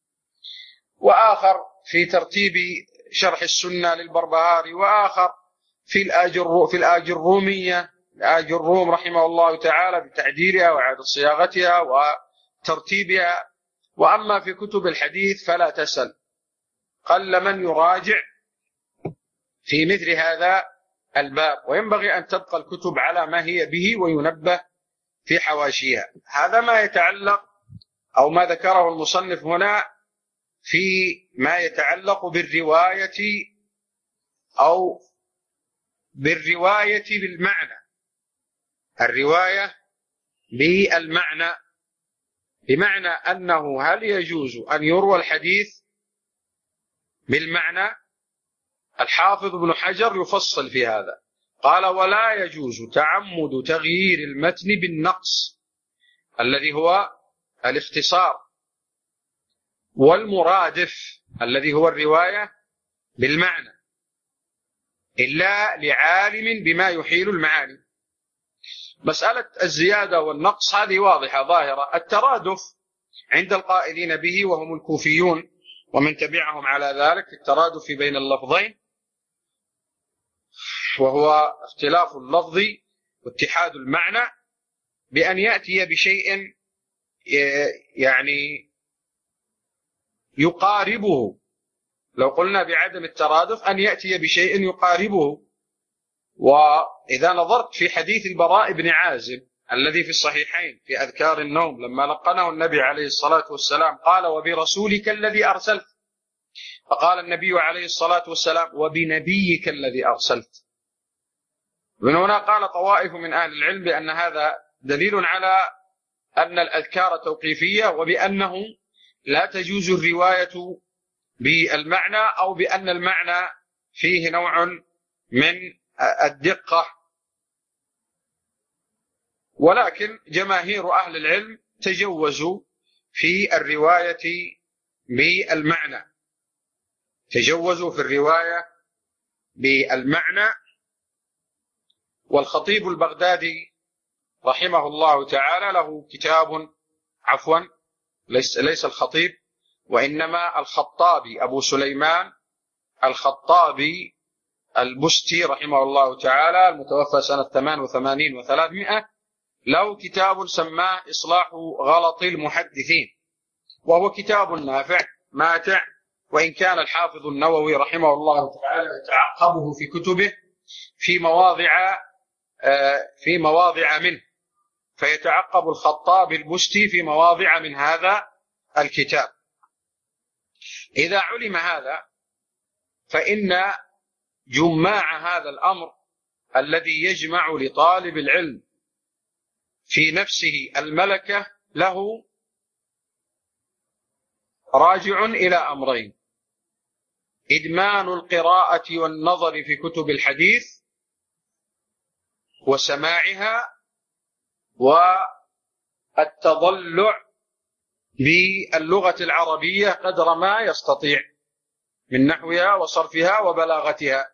Speaker 1: وآخر في ترتيب شرح السنة للبربهاري، وآخر في الآجر في الآجرومية الآجروم رحمه الله تعالى بتعديلها وإعادة صياغتها وترتيبها وأما في كتب الحديث فلا تسل، قل من يراجع في مثل هذا الباب، وينبغي أن تبقى الكتب على ما هي به وينبه في حواشيها. هذا ما يتعلق أو ما ذكره المصنف هنا في ما يتعلق بالرواية أو بالرواية بالمعنى، الرواية بالمعنى، بمعنى أنه هل يجوز أن يروى الحديث بالمعنى؟ الحافظ ابن حجر يفصل في هذا، قال: ولا يجوز تعمد تغيير المتن بالنقص الذي هو الاختصار، والمرادف الذي هو الرواية بالمعنى، إلا لعالم بما يحيل المعاني. مسألة الزيادة والنقص هذه واضحة ظاهرة. الترادف عند القائلين به وهم الكوفيون ومن تبعهم على ذلك، الترادف بين اللفظين، وهو اختلاف اللفظ واتحاد المعنى، بأن يأتي بشيء يعني يقاربه. لو قلنا بعدم الترادف أن يأتي بشيء يقاربه. وإذا نظرت في حديث البراء بن عازب الذي في الصحيحين في أذكار النوم، لما لقنه النبي عليه الصلاة والسلام قال: وبرسولك الذي أرسلت، فقال النبي عليه الصلاة والسلام: وبنبيك الذي أرسلت. من هنا قال طوائف من أهل العلم بأن هذا دليل على أن الأذكار توقيفية، وبأنه لا تجوز الرواية بالمعنى، أو بأن المعنى فيه نوع من الدقة. ولكن جماهير أهل العلم تجوزوا في الرواية بالمعنى، تجوزوا في الرواية بالمعنى. والخطيب البغدادي رحمه الله تعالى له كتاب، عفوا ليس, ليس الخطيب وإنما الخطابي أبو سليمان الخطابي البستي رحمه الله تعالى، المتوفى سنة ثمان وثمانين وثلاثمائة، له كتاب سماه إصلاح غلط المحدثين، وهو كتاب نافع ماتع، وإن كان الحافظ النووي رحمه الله تعالى يتعقبه في كتبه في مواضع في مواضع منه، فيتعقب الخطابي البستي في مواضع من هذا الكتاب. إذا علم هذا فإن جماع هذا الأمر الذي يجمع لطالب العلم في نفسه الملكة له راجع إلى أمرين: إدمان القراءة والنظر في كتب الحديث وسماعها، والتضلع باللغة العربية قدر ما يستطيع من نحوها وصرفها وبلاغتها.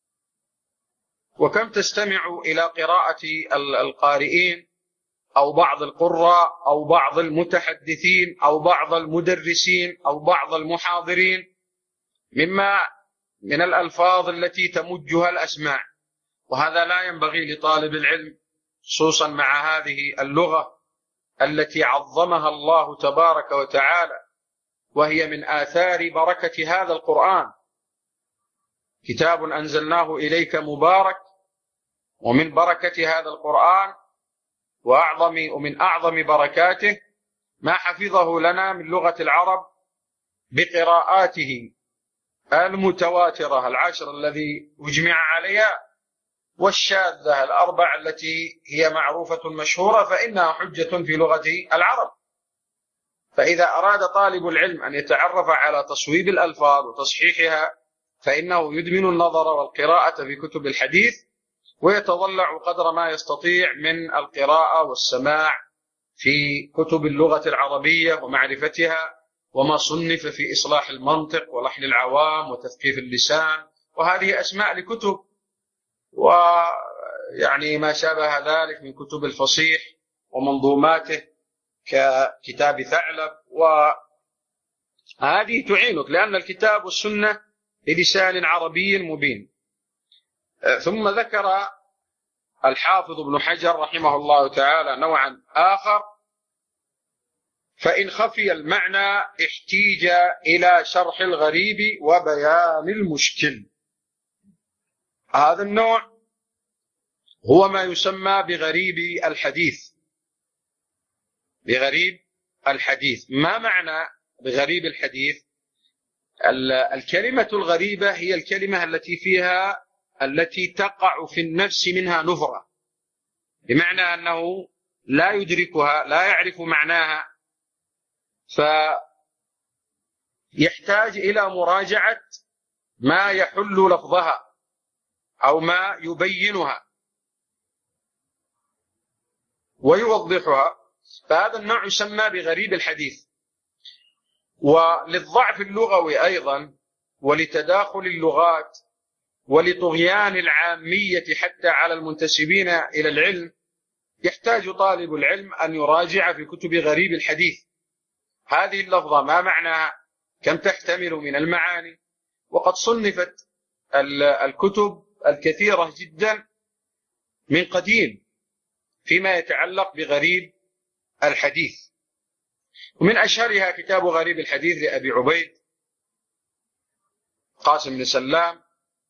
Speaker 1: وكم تستمع إلى قراءة القارئين أو بعض القراء أو بعض المتحدثين أو بعض المدرسين أو بعض المحاضرين مما من الألفاظ التي تمجها الأسماع، وهذا لا ينبغي لطالب العلم، خصوصا مع هذه اللغة التي عظمها الله تبارك وتعالى، وهي من آثار بركة هذا القرآن. كتاب أنزلناه إليك مبارك، ومن بركة هذا القرآن وأعظم ومن أعظم بركاته ما حفظه لنا من لغة العرب بقراءاته المتواترة العشر الذي أجمع عليها، والشاذة الأربع التي هي معروفة مشهورة، فإنها حجة في لغة العرب. فإذا أراد طالب العلم أن يتعرف على تصويب الألفاظ وتصحيحها فإنه يدمن النظر والقراءة في كتب الحديث، ويتضلع قدر ما يستطيع من القراءة والسماع في كتب اللغة العربية ومعرفتها، وما صنف في إصلاح المنطق ولحن العوام وتثقيف اللسان، وهذه أسماء لكتب، ويعني ما شابه ذلك من كتب الفصيح ومنظوماته ككتاب ثعلب، وهذه تعينك لأن الكتاب والسنة بلسان عربي مبين. ثم ذكر الحافظ ابن حجر رحمه الله تعالى نوعا آخر فإن خفي المعنى احتيج إلى شرح الغريب وبيان المشكل. هذا النوع هو ما يسمى بغريب الحديث. بغريب الحديث. ما معنى بغريب الحديث؟ الكلمة الغريبة هي الكلمة التي فيها التي تقع في النفس منها نفرة، بمعنى أنه لا يدركها، لا يعرف معناها، فيحتاج إلى مراجعة ما يحل لفظها أو ما يبينها ويوضحها. فهذا النوع يسمى بغريب الحديث. وللضعف اللغوي أيضا، ولتداخل اللغات، ولطغيان العامية حتى على المنتسبين إلى العلم، يحتاج طالب العلم أن يراجع في كتب غريب الحديث هذه اللفظة ما معناها، كم تحتمل من المعاني. وقد صنفت الكتب الكثيرة جدا من قديم فيما يتعلق بغريب الحديث، ومن أشهرها كتاب غريب الحديث لأبي عبيد قاسم بن سلام.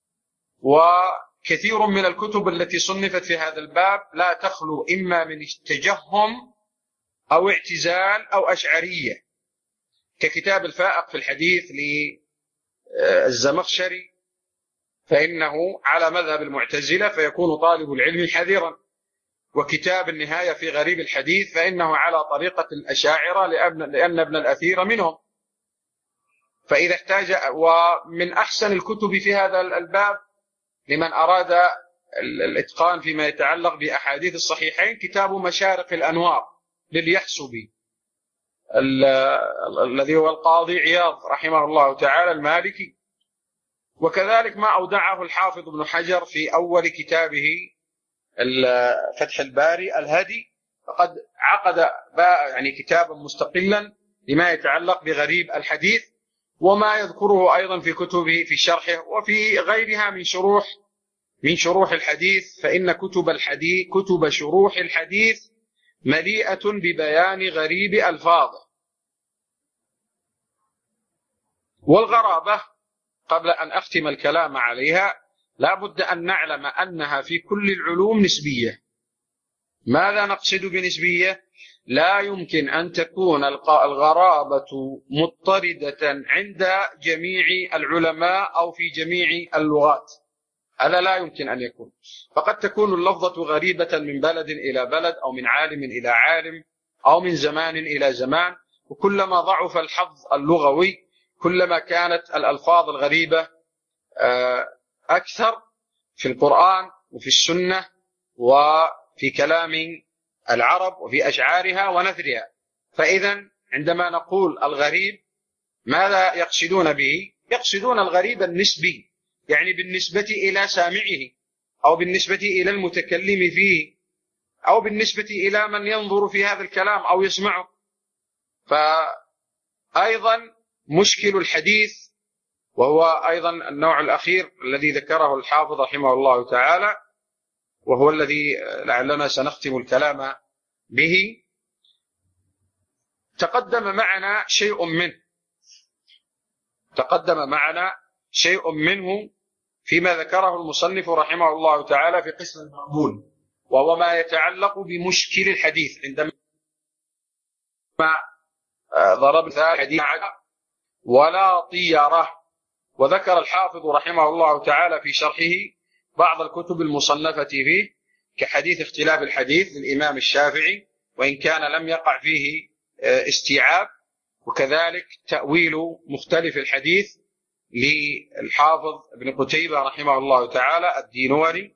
Speaker 1: وكثير من الكتب التي صنفت في هذا الباب لا تخلو إما من تجهم أو اعتزال أو أشعرية، ككتاب الفائق في الحديث للزمخشري، فإنه على مذهب المعتزلة فيكون طالب العلم حذرا، وكتاب النهاية في غريب الحديث فإنه على طريقة الأشاعرة لأن ابن الأثير منهم. فإذا احتاج، ومن أحسن الكتب في هذا الباب لمن أراد الإتقان فيما يتعلق بأحاديث الصحيحين كتاب مشارق الأنوار لليحسبي الذي هو القاضي عياض رحمه الله تعالى المالكي. وكذلك ما أودعه الحافظ ابن حجر في أول كتابه فتح الباري الهدي، فقد عقد يعني كتابا مستقلا لما يتعلق بغريب الحديث، وما يذكره أيضا في كتبه في شرحه وفي غيرها من شروح من شروح الحديث. فإن كتب الحديث كتب شروح الحديث مليئة ببيان غريب ألفاظه. والغرابة قبل أن أختم الكلام عليها لا بد أن نعلم أنها في كل العلوم نسبية. ماذا نقصد بنسبية؟ لا يمكن أن تكون الغرابة مضطردة عند جميع العلماء أو في جميع اللغات، هذا لا يمكن أن يكون. فقد تكون اللفظة غريبة من بلد إلى بلد، أو من عالم إلى عالم، أو من زمان إلى زمان، وكلما ضعف الحظ اللغوي كلما كانت الألفاظ الغريبة أكثر في القرآن وفي السنة وفي كلام العرب وفي أشعارها ونثرها. فإذا عندما نقول الغريب ماذا يقصدون به؟ يقصدون الغريب النسبي، يعني بالنسبة إلى سامعه، أو بالنسبة إلى المتكلم فيه، أو بالنسبة إلى من ينظر في هذا الكلام أو يسمعه. فأيضا مشكل الحديث، وهو أيضا النوع الأخير الذي ذكره الحافظ رحمه الله تعالى، وهو الذي لعلنا سنختم الكلام به، تقدم معنا شيء منه تقدم معنا شيء منه فيما ذكره المصنف رحمه الله تعالى في قسم المقبول، وهو ما يتعلق بمشكل الحديث. عندما ضرب مثال حديث ولا طيرة، وذكر الحافظ رحمه الله تعالى في شرحه بعض الكتب المصنفة فيه كحديث اختلاف الحديث للإمام الشافعي، وإن كان لم يقع فيه استيعاب، وكذلك تأويل مختلف الحديث للحافظ ابن قتيبة رحمه الله تعالى الدينوري،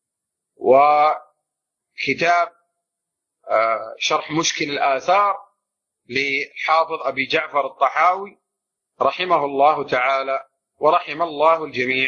Speaker 1: وكتاب شرح مشكل الآثار لحافظ أبي جعفر الطحاوي رحمه الله تعالى ورحم الله الجميع.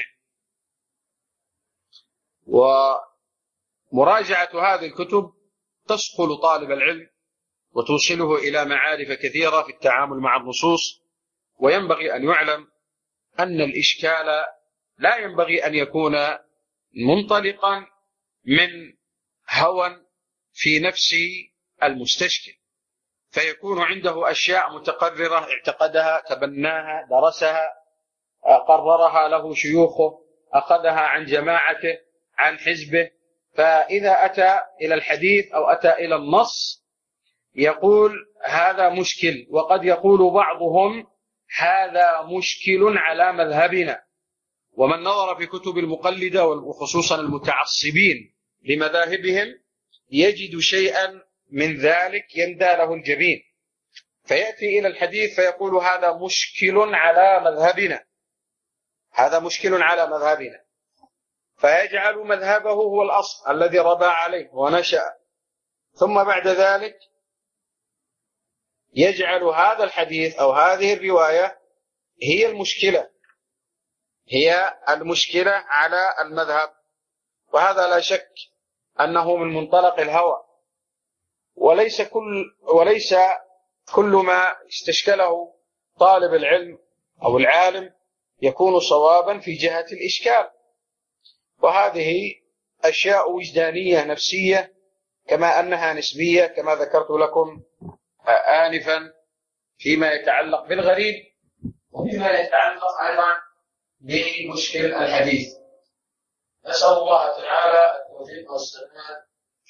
Speaker 1: ومراجعة هذه الكتب تسقل طالب العلم وتوصله إلى معارف كثيرة في التعامل مع النصوص. وينبغي أن يعلم أن الإشكال لا ينبغي أن يكون منطلقا من هوى في نفس المستشكل، فيكون عنده أشياء متقررة اعتقدها، تبناها، درسها، قررها له شيوخه، أخذها عن جماعته، عن حزبه. فإذا أتى إلى الحديث أو أتى إلى النص يقول هذا مشكل، وقد يقول بعضهم هذا مشكل على مذهبنا. ومن نظر في كتب المقلدة وخصوصا المتعصبين لمذاهبهم يجد شيئا من ذلك يندى له الجبين، فيأتي إلى الحديث فيقول هذا مشكل على مذهبنا، هذا مشكل على مذهبنا، فيجعل مذهبه هو الأصل الذي ربى عليه ونشأ، ثم بعد ذلك يجعل هذا الحديث أو هذه الرواية هي المشكلة، هي المشكلة على المذهب. وهذا لا شك أنه من منطلق الهوى، وليس كل وليس كل ما استشكله طالب العلم أو العالم يكون صوابا في جهة الإشكال. وهذه أشياء وجدانية نفسية كما أنها نسبية، كما ذكرت لكم آنفا فيما يتعلق بالغريب وفيما يتعلق أيضا بمشكل الحديث. نسأل الله تعالى التوفيق والسداد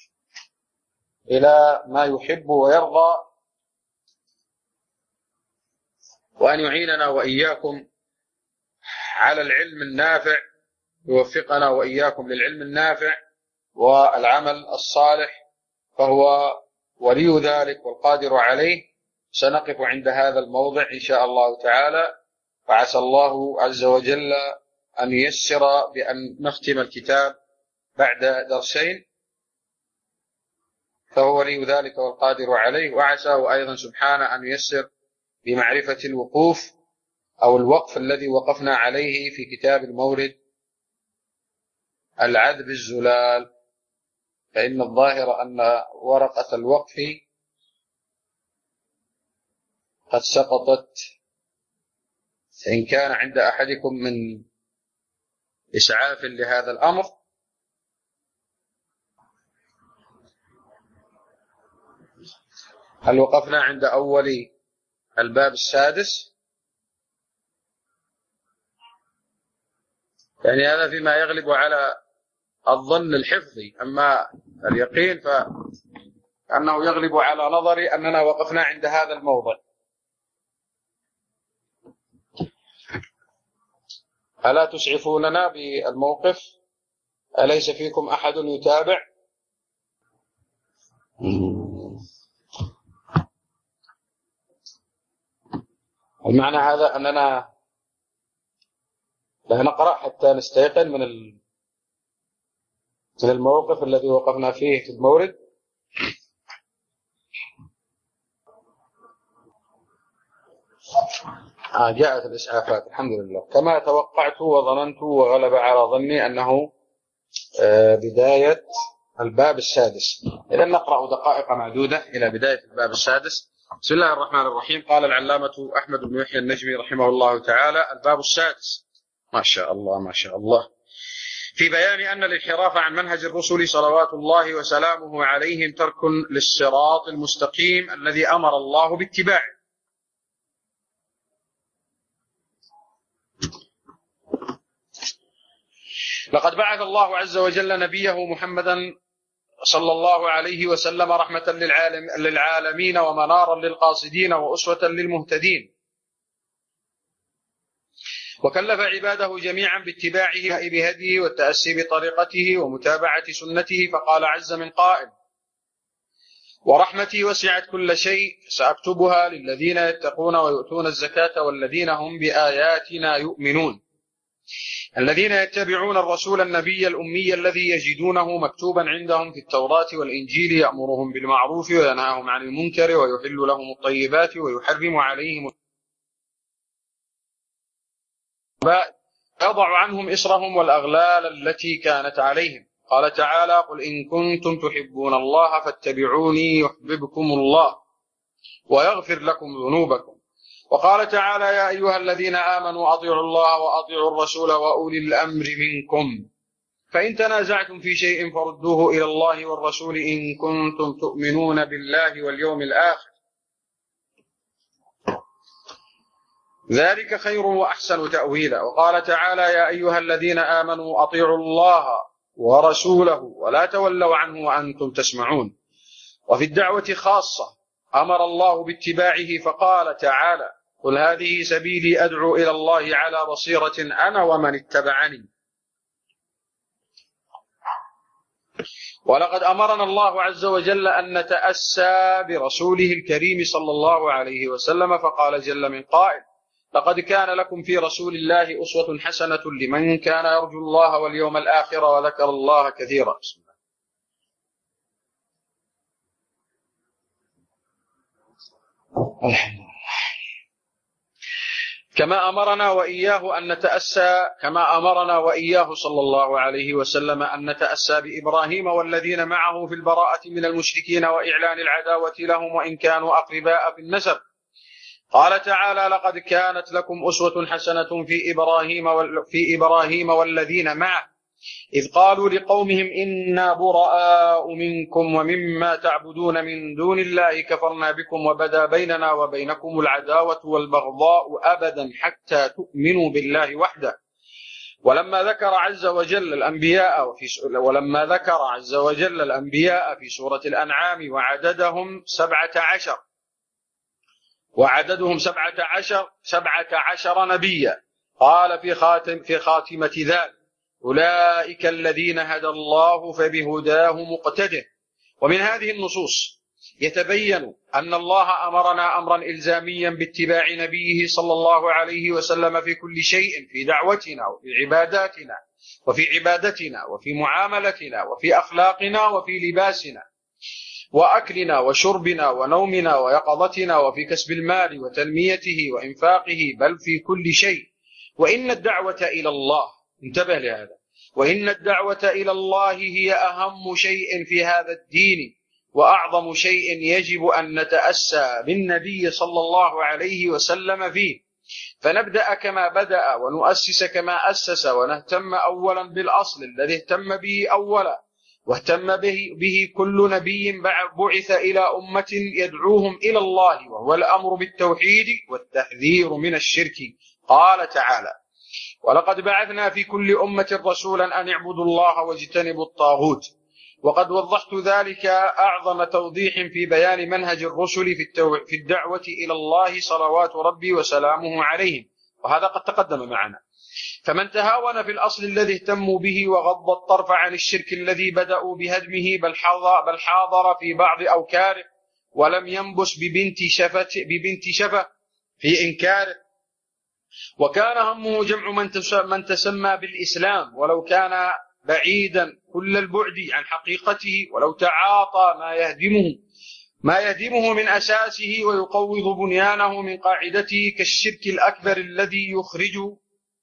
Speaker 1: إلى ما يحب ويرضى، وأن يعيننا وإياكم على العلم النافع، يوفقنا وإياكم للعلم النافع والعمل الصالح، فهو ولي ذلك والقادر عليه. سنقف عند هذا الموضع إن شاء الله تعالى، وعسى الله عز وجل أن ييسر بأن نختم الكتاب بعد درسين، فهو ولي ذلك والقادر عليه. وعساه أيضا سبحانه أن ييسر بمعرفة الوقوف أو الوقف الذي وقفنا عليه في كتاب المورد العذب الزلال، فإن الظاهر أن ورقة الوقف قد سقطت، إن كان عند أحدكم من إسعاف لهذا الأمر. هل وقفنا عند أول الباب السادس؟ يعني هذا فيما يغلب على الظن الحفظي، أما اليقين فأنه يغلب على نظري أننا وقفنا عند هذا الموضع. ألا تسعفوننا بالموقف؟ أليس فيكم أحد يتابع؟ المعنى هذا أننا لا نقرأ حتى نستيقن من من الموقف الذي وقفنا فيه في المورد. آه جاءت الإسعافات الحمد لله كما توقعت وظننت، وغلب على ظني أنه آه بداية الباب السادس. إذن نقرأ دقائق معدودة إلى بداية الباب السادس. بسم الله الرحمن الرحيم. قال العلامة أحمد بن يحيى النجمي رحمه الله تعالى: الباب السادس. ما شاء الله ما شاء الله. في بيان أن الانحراف عن منهج الرسل صلوات الله وسلامه عليهم ترك للصراط المستقيم الذي أمر الله باتباعه. لقد بعث الله عز وجل نبيه محمدا صلى الله عليه وسلم رحمة للعالم للعالمين ومنارا للقاصدين وأسوة للمهتدين، وكلف عباده جميعا باتباعه بهديه والتأسي بطريقته ومتابعة سنته، فقال عز من قائل: ورحمتي وسعت كل شيء سأكتبها للذين يتقون ويؤتون الزكاة والذين هم بآياتنا يؤمنون، الذين يتبعون الرسول النبي الأمي الذي يجدونه مكتوبا عندهم في التوراة والإنجيل، يأمرهم بالمعروف وينهاهم عن المنكر ويحل لهم الطيبات ويحرم عليهم يضع عنهم إصرهم والأغلال التي كانت عليهم. قال تعالى: قل إن كنتم تحبون الله فاتبعوني يحببكم الله ويغفر لكم ذنوبكم. وقال تعالى: يا أيها الذين آمنوا أطيعوا الله وأطيعوا الرسول وأولي الأمر منكم، فإن تنازعتم في شيء فردوه إلى الله والرسول إن كنتم تؤمنون بالله واليوم الآخر ذلك خير وأحسن تأويلا. وقال تعالى: يا أيها الذين آمنوا أطيعوا الله ورسوله ولا تولوا عنه وأنتم تسمعون. وفي الدعوة خاصة أمر الله باتباعه فقال تعالى: قل هذه سبيلي أدعو إلى الله على بصيرة أنا ومن اتبعني. ولقد أمرنا الله عز وجل أن نتأسى برسوله الكريم صلى الله عليه وسلم، فقال جل من قائل: لقد كان لكم في رسول الله أسوة حسنة لمن كان يرجو الله واليوم الآخر وذكر الله كثيرا. بسم الله. الحمد لله. كما أمرنا وإياه أن نتأسى كما أمرنا وإياه صلى الله عليه وسلم أن نتأسى بإبراهيم والذين معه في البراءة من المشركين وإعلان العداوة لهم وإن كانوا أقرباء في النسب. قال تعالى: لقد كانت لكم أسوة حسنة في إبراهيم في إبراهيم والذين معه إذ قالوا لقومهم إنا براء منكم ومما تعبدون من دون الله كفرنا بكم وبدا بيننا وبينكم العداوة والبغضاء أبدا حتى تؤمنوا بالله وحده. ولما ذكر عز وجل الأنبياء وفي ولما ذكر عز وجل الأنبياء في سورة الأنعام وعددهم سبعة عشر وعددهم سبعة عشر سبعة عشر نبيا قال في خاتم في خاتمة ذلك: أولئك الذين هدى الله فبهداه مقتده. ومن هذه النصوص يتبين أن الله أمرنا أمرا إلزاميا باتباع نبيه صلى الله عليه وسلم في كل شيء، في دعوتنا وفي عباداتنا وفي عبادتنا وفي معاملتنا وفي أخلاقنا وفي لباسنا وأكلنا وشربنا ونومنا ويقظتنا وفي كسب المال وتنميته وإنفاقه، بل في كل شيء. وإن الدعوة إلى الله، انتبه لهذا، وإن الدعوة إلى الله هي أهم شيء في هذا الدين وأعظم شيء يجب أن نتأسى بالنبي صلى الله عليه وسلم فيه. فنبدأ كما بدأ ونؤسس كما أسس، ونهتم أولا بالأصل الذي اهتم به أولا واهتم به, به كل نبي بعث إلى أمة يدعوهم إلى الله، وهو الأمر بالتوحيد والتحذير من الشرك. قال تعالى: ولقد بعثنا في كل أمة رسولا أن اعبدوا الله واجتنبوا الطاغوت. وقد وضحت ذلك أعظم توضيح في بيان منهج الرسل في, التو... في الدعوة إلى الله صلوات ربي وسلامه عليهم، وهذا قد تقدم معنا. فمن تهاون في الأصل الذي اهتموا به وغض الطرف عن الشرك الذي بدأوا بهدمه بل حاضر, بل حاضر في بعض أوكاره ولم ينبس ببنت شفة, ببنت شفة في إنكاره، وكان همه جمع من تسمى بالإسلام ولو كان بعيدا كل البعد عن حقيقته، ولو تعاطى ما يهدمه ما يهدمه من أساسه ويقوض بنيانه من قاعدته، كالشرك الأكبر الذي يخرج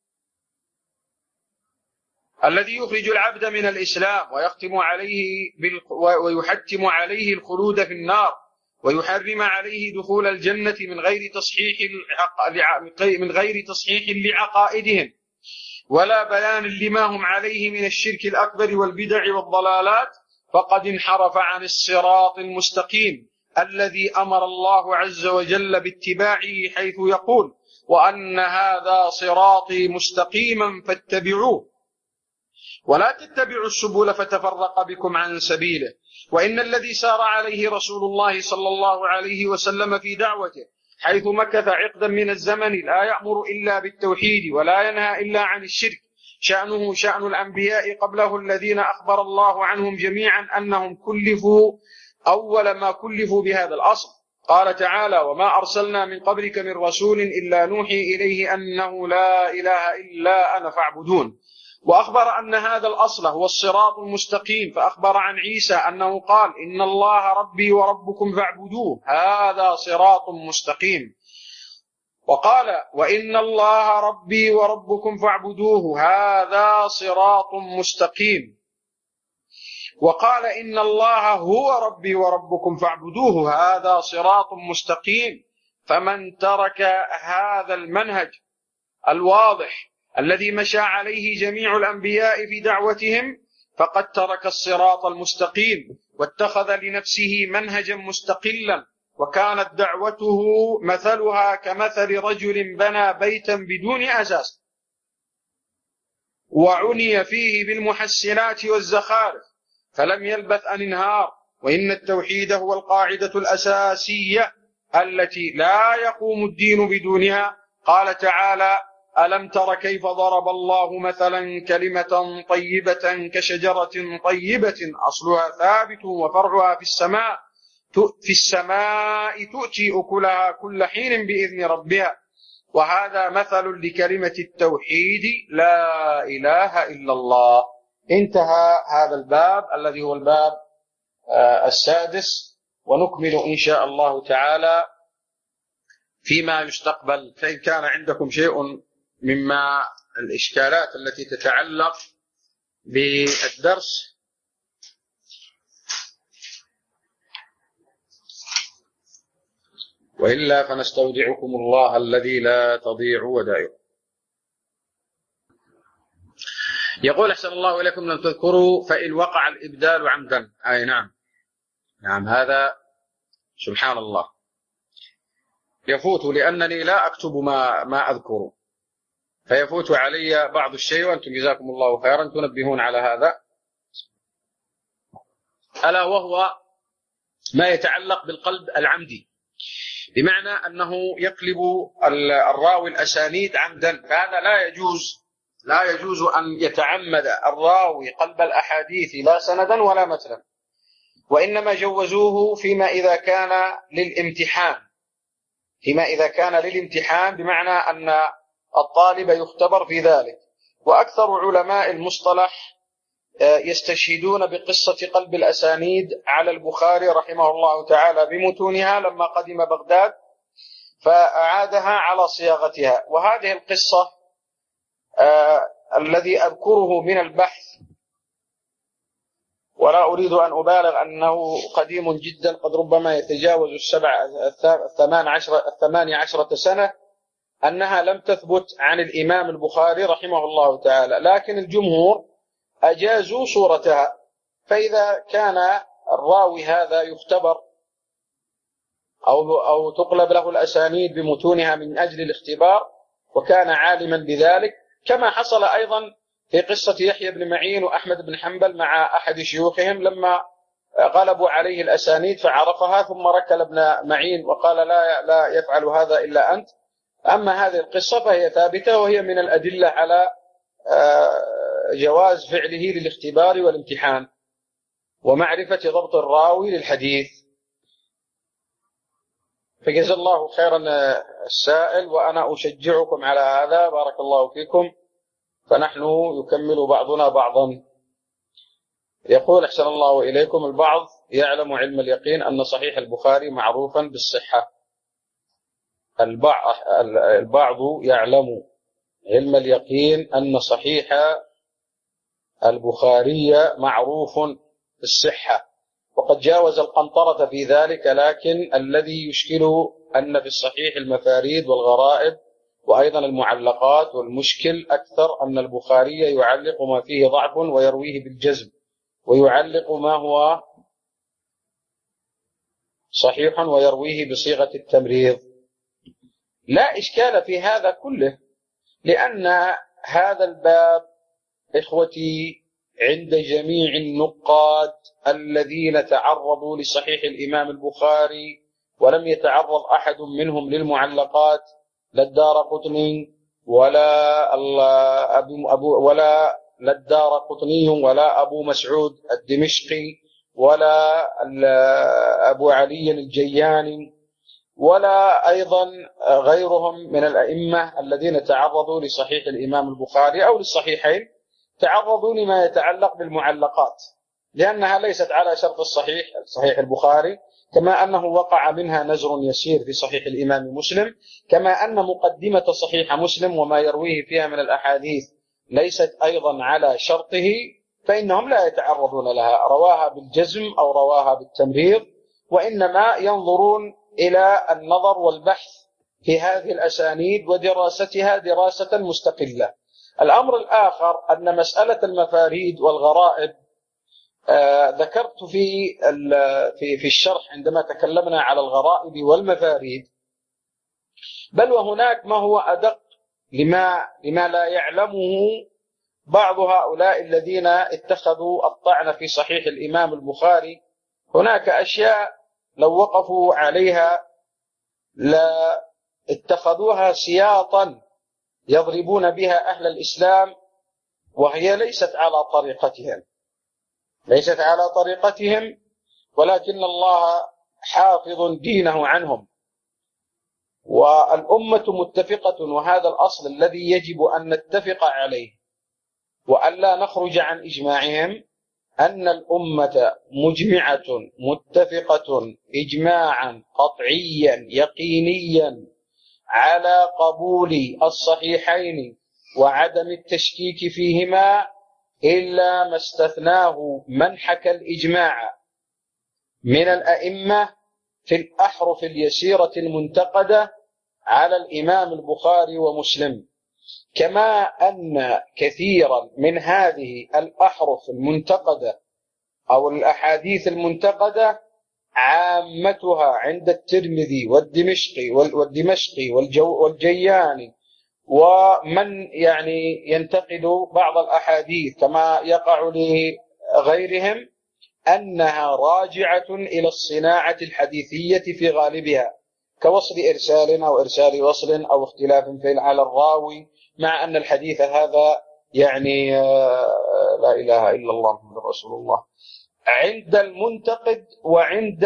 Speaker 1: الذي يخرج العبد من الإسلام ويختم عليه ويحتم عليه الخلود في النار ويحرم عليه دخول الجنة من غير تصحيح من غير تصحيح لعقائدهم ولا بيان لما هم عليه من الشرك الأكبر والبدع والضلالات، فقد انحرف عن الصراط المستقيم الذي أمر الله عز وجل باتباعه، حيث يقول: وأن هذا صراطي مستقيما فاتبعوه ولا تتبعوا السبل فتفرق بكم عن سبيله. وإن الذي سار عليه رسول الله صلى الله عليه وسلم في دعوته، حيث مكث عقدا من الزمن لا يأمر إلا بالتوحيد ولا ينهى إلا عن الشرك، شأنه شأن الأنبياء قبله الذين أخبر الله عنهم جميعا أنهم كلفوا أول ما كلفوا بهذا الأصل. قال تعالى: وما أرسلنا من قبلك من رسول إلا نوحي إليه أنه لا إله إلا أنا فاعبدون. وأخبر أن هذا الأصل هو الصراط المستقيم، فأخبر عن عيسى أنه قال: إن الله ربي وربكم فاعبدوه هذا صراط مستقيم. وقال: وإن الله ربي وربكم فاعبدوه هذا صراط مستقيم. وقال: إن الله هو ربي وربكم فاعبدوه هذا صراط مستقيم. فمن ترك هذا المنهج الواضح الذي مشى عليه جميع الأنبياء في دعوتهم فقد ترك الصراط المستقيم واتخذ لنفسه منهجا مستقلا وكانت دعوته مثلها كمثل رجل بنى بيتا بدون أساس وعني فيه بالمحسنات والزخارف فلم يلبث أن انهار. وإن التوحيد هو القاعدة الأساسية التي لا يقوم الدين بدونها. قال تعالى: ألم تر كيف ضرب الله مثلا كلمة طيبة كشجرة طيبة أصلها ثابت وفرعها في السماء في السماء تؤتي أكلها كل حين بإذن ربها. وهذا مثل لكلمة التوحيد لا إله إلا الله. انتهى هذا الباب الذي هو الباب السادس، ونكمل إن شاء الله تعالى فيما يستقبل. فإن كان عندكم شيء مما الإشكالات التي تتعلق بالدرس وإلا فنستودعكم الله الذي لا تضيع ودائعه. يقول: أحسن الله إليكم، لم تذكروا فإن وقع الإبدال عمدا. أي نعم، نعم، هذا سبحان الله يفوت، لأنني لا أكتب ما, ما أذكر، فيفوت علي بعض الشيء، وأنتم جزاكم الله خيرا تنبهون على هذا، ألا وهو ما يتعلق بالقلب العمدي، بمعنى أنه يقلب الراوي الأسانيد عمدا، فهذا لا يجوز لا يجوز أن يتعمد الراوي قلب الأحاديث لا سندا ولا متنا، وإنما جوزوه فيما إذا كان للامتحان فيما إذا كان للامتحان بمعنى أن الطالب يختبر في ذلك. وأكثر علماء المصطلح يستشهدون بقصة قلب الأسانيد على البخاري رحمه الله تعالى بمتونها لما قدم بغداد فأعادها على صياغتها. وهذه القصة آه الذي أذكره من البحث، ولا أريد أن أبالغ أنه قديم جدا، قد ربما يتجاوز السبع الثمان عشرة الثمانية عشرة سنة، أنها لم تثبت عن الإمام البخاري رحمه الله تعالى، لكن الجمهور أجازوا صورتها. فإذا كان الراوي هذا يختبر أو أو تقلب له الأسانيد بمتونها من أجل الاختبار وكان عالما بذلك، كما حصل أيضا في قصة يحيى بن معين وأحمد بن حنبل مع أحد شيوخهم لما غلبوا عليه الأسانيد فعرفها ثم ركل ابن معين وقال لا لا يفعل هذا إلا أنت. أما هذه القصة فهي ثابتة، وهي من الأدلة على جواز فعله للاختبار والامتحان ومعرفة ضبط الراوي للحديث. فجزا الله خيرا السائل، وأنا أشجعكم على هذا، بارك الله فيكم، فنحن يكمل بعضنا بعضا. يقول: أحسن الله إليكم، البعض يعلم علم اليقين أن صحيح البخاري معروفا بالصحة. البعض يعلم علم اليقين أن صحيح البخاري معروف بالصحة، وقد جاوز القنطرة في ذلك، لكن الذي يشكله أن في الصحيح المفاريد والغرائب وأيضا المعلقات، والمشكل أكثر أن البخاري يعلق ما فيه ضعف ويرويه بالجزم، ويعلق ما هو صحيح ويرويه بصيغة التمريض. لا إشكال في هذا كله، لأن هذا الباب إخوتي عند جميع النقاد الذين تعرضوا لصحيح الإمام البخاري، ولم يتعرض أحد منهم للمعلقات، لا الدارقطني ولا أبو أبو ولا لا الدارقطني ولا أبو مسعود الدمشقي ولا أبو علي الجياني ولا أيضا غيرهم من الأئمة الذين تعرضوا لصحيح الإمام البخاري أو للصحيحين، تعرضوا لما يتعلق بالمعلقات، لأنها ليست على شرط الصحيح صحيح البخاري، كما أنه وقع منها نزر يسير في صحيح الإمام مسلم، كما أن مقدمة صحيح مسلم وما يرويه فيها من الأحاديث ليست أيضا على شرطه، فإنهم لا يتعرضون لها، رواها بالجزم أو رواها بالتمريض، وإنما ينظرون إلى النظر والبحث في هذه الأسانيد ودراستها دراسة مستقلة. الأمر الآخر أن مسألة المفاريد والغرائب
Speaker 2: آه ذكرت في في في الشرح عندما تكلمنا على الغرائب والمفاريد، بل وهناك ما هو أدق لما لما لا يعلمه بعض هؤلاء الذين اتخذوا الطعن في صحيح الإمام البخاري. هناك أشياء لو وقفوا عليها لا اتخذوها سياطا يضربون بها أهل الإسلام، وهي ليست على طريقتهم ليست على طريقتهم ولكن الله حافظ دينه عنهم. والأمة متفقة، وهذا الأصل الذي يجب أن نتفق عليه وأن لا نخرج عن إجماعهم، أن الأمة مجمعة متفقة إجماعا قطعيا يقينيا على قبول الصحيحين وعدم التشكيك فيهما، إلا ما استثناه من حكى الإجماع من الأئمة في الأحرف اليسيرة المنتقدة على الإمام البخاري ومسلم. كما أن كثيرا من هذه الأحرف المنتقدة أو الأحاديث المنتقدة عامتها عند الترمذي والدمشقي والدمشقي والجياني ومن يعني ينتقد بعض الأحاديث كما يقع لغيرهم، أنها راجعة إلى الصناعة الحديثية في غالبها، كوصل إرسال أو إرسال وصل أو اختلاف في على الراوي، مع أن الحديث هذا يعني لا إله إلا الله محمد رسول الله عند المنتقد وعند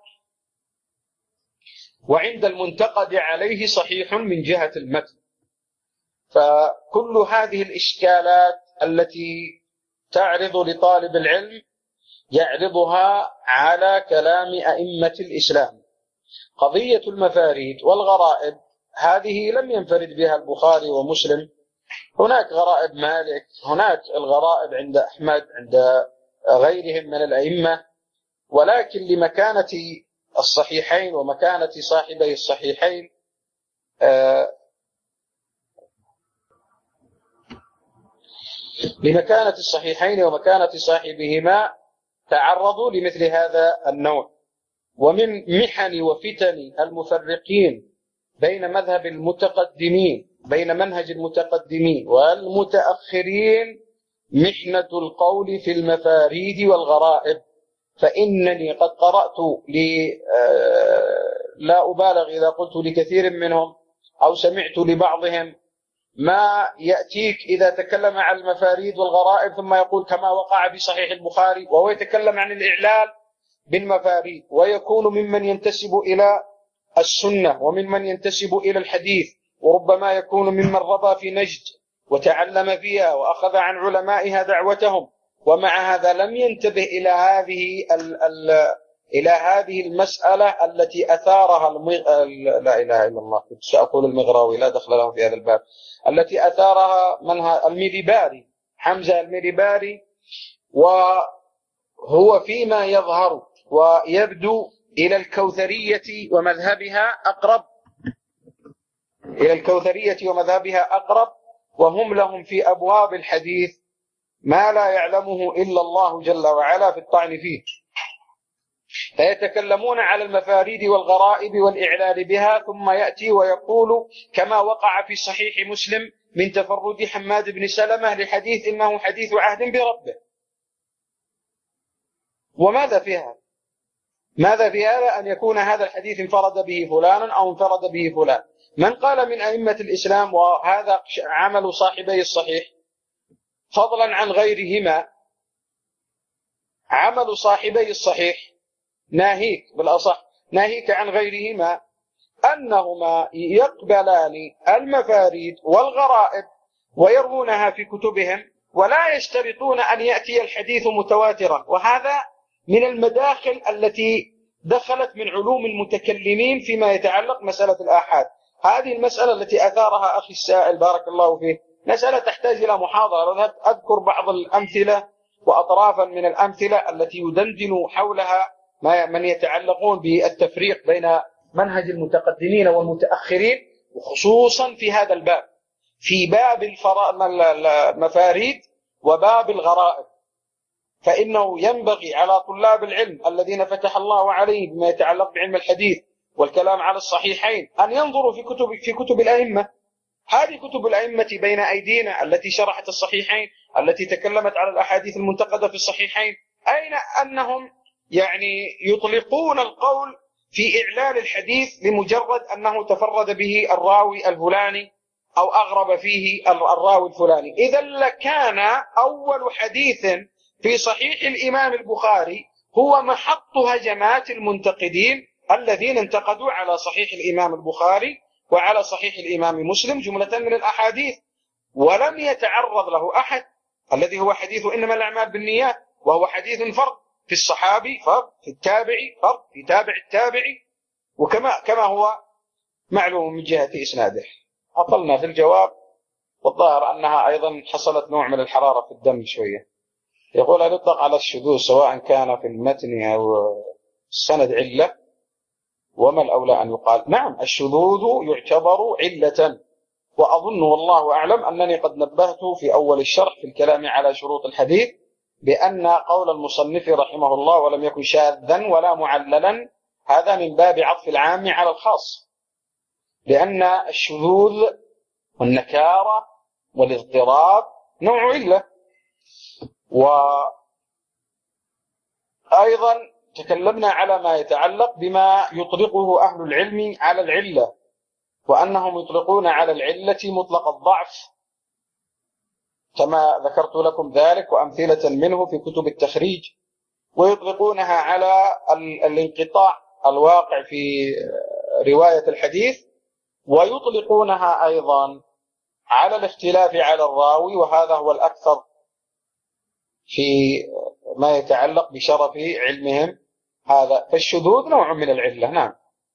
Speaker 2: وعند المنتقد عليه صحيح من جهة المتن. فكل هذه الإشكالات التي تعرض لطالب العلم يعرضها على كلام أئمة الإسلام. قضية المفاريد والغرائب هذه لم ينفرد بها البخاري ومسلم، هناك غرائب مالك، هناك الغرائب عند أحمد، عند غيرهم من الأئمة، ولكن لمكانة الصحيحين ومكانة صاحبي الصحيحين آه لمكانة الصحيحين ومكانة صاحبهما تعرضوا لمثل هذا النوع. ومن محن وفتن المفرقين بين مذهب المتقدمين بين منهج المتقدمين والمتأخرين محنة القول في المفاريد والغرائب. فإنني قد قرأت لي لا أبالغ إذا قلت لكثير منهم أو سمعت لبعضهم ما يأتيك إذا تكلم عن المفاريد والغرائب ثم يقول كما وقع بصحيح البخاري، وهو يتكلم عن الإعلال بالمفاريد، ويكون ممن ينتسب إلى السنة وممن ينتسب إلى الحديث، وربما يكون ممن رضى في نجد وتعلم فيها وأخذ عن علمائها دعوتهم، ومع هذا لم ينتبه إلى هذه ال ال إلى هذه المسألة التي أثارها المغ... لا إله إلا الله، كنت سأقول المغراوي لا دخل له في هذا الباب، التي أثارها منها الميليباري، حمزة الميليباري، وهو فيما يظهر ويبدو إلى الكوثرية ومذهبها أقرب إلى الكوثرية ومذهبها أقرب، وهم لهم في أبواب الحديث ما لا يعلمه إلا الله جل وعلا في الطعن فيه، فيتكلمون على المفاريد والغرائب والإعلال بها، ثم يأتي ويقول كما وقع في صحيح مسلم من تفرد حماد بن سلمة لحديث إنه حديث عهد بربه. وماذا في هذا؟ ماذا في هذا أن يكون هذا الحديث انفرد به فلان أو انفرد به فلان؟ من قال من أئمة الإسلام وهذا عمل صاحبي الصحيح فضلا عن غيرهما، عمل صاحبي الصحيح ناهيك بالأصح ناهيك عن غيرهما أنهما يقبلان المفاريد والغرائب ويروونها في كتبهم، ولا يشترطون أن يأتي الحديث متواترا. وهذا من المداخل التي دخلت من علوم المتكلمين فيما يتعلق مسألة الآحاد. هذه المسألة التي أثارها أخي السائل بارك الله فيه مسألة تحتاج إلى محاضرة، أذكر بعض الأمثلة وأطرافا من الأمثلة التي يدندن حولها من يتعلقون بالتفريق بين منهج المتقدمين والمتأخرين، وخصوصا في هذا الباب، في باب المفاريد وباب الغرائب. فإنه ينبغي على طلاب العلم الذين فتح الله عليهم بما يتعلق بعلم الحديث والكلام على الصحيحين أن ينظروا في كتب في كتب الأئمة. هذه كتب الأئمة بين أيدينا التي شرحت الصحيحين، التي تكلمت على الأحاديث المنتقدة في الصحيحين، أين أنهم يعني يطلقون القول في إعلان الحديث لمجرد أنه تفرد به الراوي الفلاني أو أغرب فيه الراوي الفلاني. إذا لكان أول حديث في صحيح الإمام البخاري هو محط هجمات المنتقدين الذين انتقدوا على صحيح الإمام البخاري وعلى صحيح الإمام مسلم جملة من الأحاديث، ولم يتعرض له أحد، الذي هو حديث إنما الأعمال بالنيات، وهو حديث فرد في الصحابي، فرد في التابعي، فرد في تابع التابعي، وكما كما هو معلوم من جهة إسناده. أطلنا في الجواب، والظاهر أنها أيضا حصلت نوع من الحرارة في الدم شوية. يقول هل يطلق على الشذوذ سواء كان في المتن أو السند علة؟ وما الأولى أن يقال؟ نعم، الشذوذ يعتبر علة، وأظن والله أعلم أنني قد نبهت في أول الشرح في الكلام على شروط الحديث بأن قول المصنف رحمه الله ولم يكن شاذا ولا معللا هذا من باب عطف العام على الخاص، لأن الشذوذ والنكارة والاضطراب نوع علة. وأيضا تكلمنا على ما يتعلق بما يطلقه أهل العلم على العلة، وأنهم يطلقون على العلة مطلق الضعف كما ذكرت لكم ذلك وأمثلة منه في كتب التخريج، ويطلقونها على الانقطاع الواقع في رواية الحديث، ويطلقونها أيضا على الاختلاف على الراوي، وهذا هو الأكثر في ما يتعلق بشرف علمهم هذا. فالشذوذ نوع من العلة. نعم.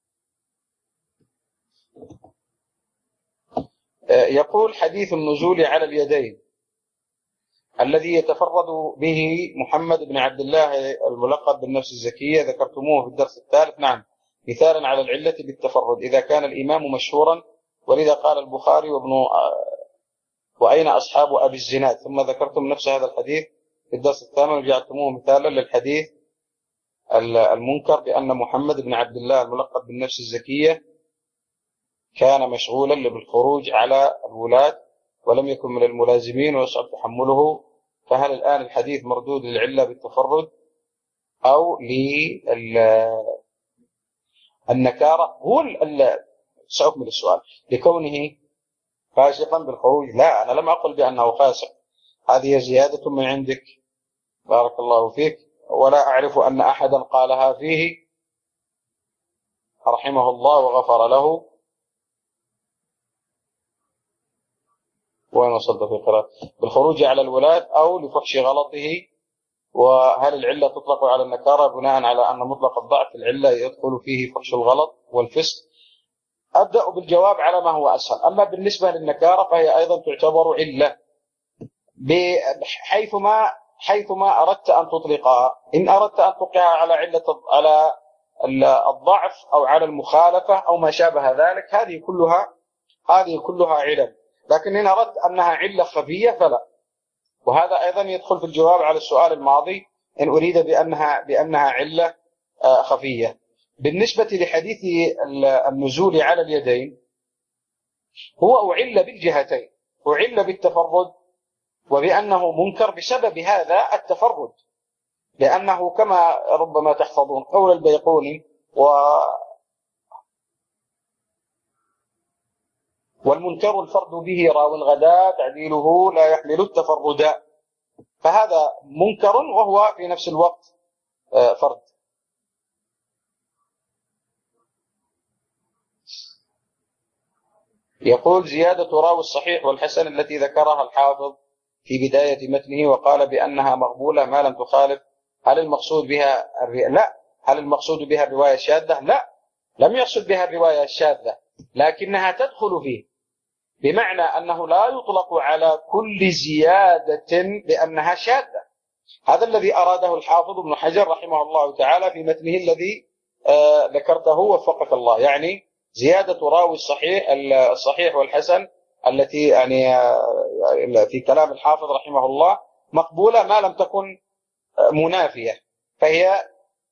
Speaker 2: يقول حديث النزول على اليدين الذي يتفرد به محمد بن عبد الله الملقب بالنفس الزكية ذكرتموه في الدرس الثالث. نعم، مثالا على العلة بالتفرد إذا كان الإمام مشهورا، ولذا قال البخاري وابن وأين أصحاب أبي الزناد، ثم ذكرتم نفس هذا الحديث في الدرس الثامن وجعلتموه مثالا للحديث المنكر بأن محمد بن عبد الله الملقب بالنفس الزكية كان مشغولا بالخروج على الولاة ولم يكن من الملازمين ويصعب تحمله. فهل الآن الحديث مردود للعلة بالتفرد أو للنكارة؟ هو سأكمل السؤال. لكونه فاسقا بالخروج؟ لا، أنا لم أقل بأنه فاسق، هذه زيادة من عندك بارك الله فيك، ولا أعرف أن أحدا قالها فيه رحمه الله وغفر له. وين وصلت في القراءة؟ بالخروج على الولاة أو لفحش غلطه. وهل العلة تطلق على النكارة بناء على أن مطلق الضعف العلة يدخل فيه فحش الغلط والفسق؟ أبدأ بالجواب على ما هو أسهل. أما بالنسبة للنكارة فهي أيضا تعتبر علة حيثما حيثما أردت أن تطلقها. إن أردت أن تطلقها على علة على الضعف أو على المخالفة أو ما شابه ذلك، هذه كلها هذه كلها علل. لكن إن أردت أنها علة خفية فلا. وهذا أيضا يدخل في الجواب على السؤال الماضي إن أريد بأنها بأنها علة خفية. بالنسبة لحديث النزول على اليدين هو أعل بالجهتين، أعل بالتفرد وبأنه منكر بسبب هذا التفرد، لأنه كما ربما تحفظون قول البيقوني و والمنكر الفرد به راو غدا تعديله لا يحمل التفردا، فهذا منكر وهو في نفس الوقت فرد. يقول زيادة راوي الصحيح والحسن التي ذكرها الحافظ في بداية متنه وقال بأنها مقبولة ما لم تخالف، هل المقصود بها الرواية؟ لا. هل المقصود بها الرواية الشاذة؟ لا، لم يقصد بها الرواية الشاذة، لكنها تدخل فيه، بمعنى أنه لا يطلق على كل زيادة بأنها شاذة. هذا الذي أراده الحافظ ابن حجر رحمه الله تعالى في متنه الذي آه ذكرته وفقك الله، يعني زيادة راوي الصحيح الصحيح والحسن التي يعني آه في كلام الحافظ رحمه الله مقبولة ما لم تكن منافية، فهي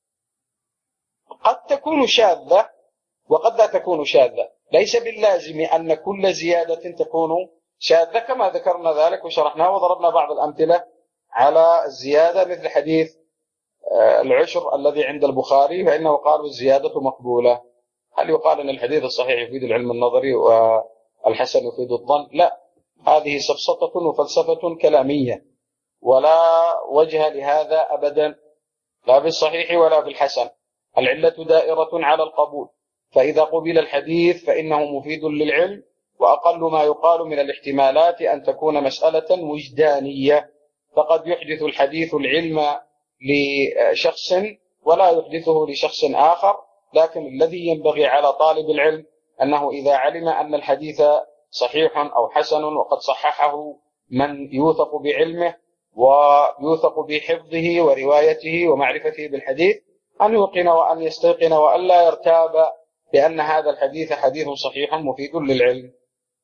Speaker 2: قد تكون شاذة وقد لا تكون شاذة، ليس باللازم أن كل زيادة تكون شاذة، كما ذكرنا ذلك وشرحناه وضربنا بعض الأمثلة على الزيادة، مثل حديث العشر الذي عند البخاري فإنه قال الزيادة مقبولة. هل يقال أن الحديث الصحيح يفيد العلم النظري والحسن يفيد الظن؟ لا، هذه سفسطة وفلسفة كلامية ولا وجه لهذا أبدا، لا بالصحيح ولا بالحسن. العلة دائرة على القبول، فإذا قبل الحديث فإنه مفيد للعلم، وأقل ما يقال من الاحتمالات أن تكون مسألة وجدانية، فقد يحدث الحديث العلم لشخص ولا يحدثه لشخص آخر، لكن الذي ينبغي على طالب العلم أنه إذا علم أن الحديث صحيح أو حسن وقد صححه من يوثق بعلمه ويوثق بحفظه وروايته ومعرفته بالحديث، أن يوقن وأن يستيقن وأن لا يرتاب بأن هذا الحديث حديث صحيح مفيد للعلم.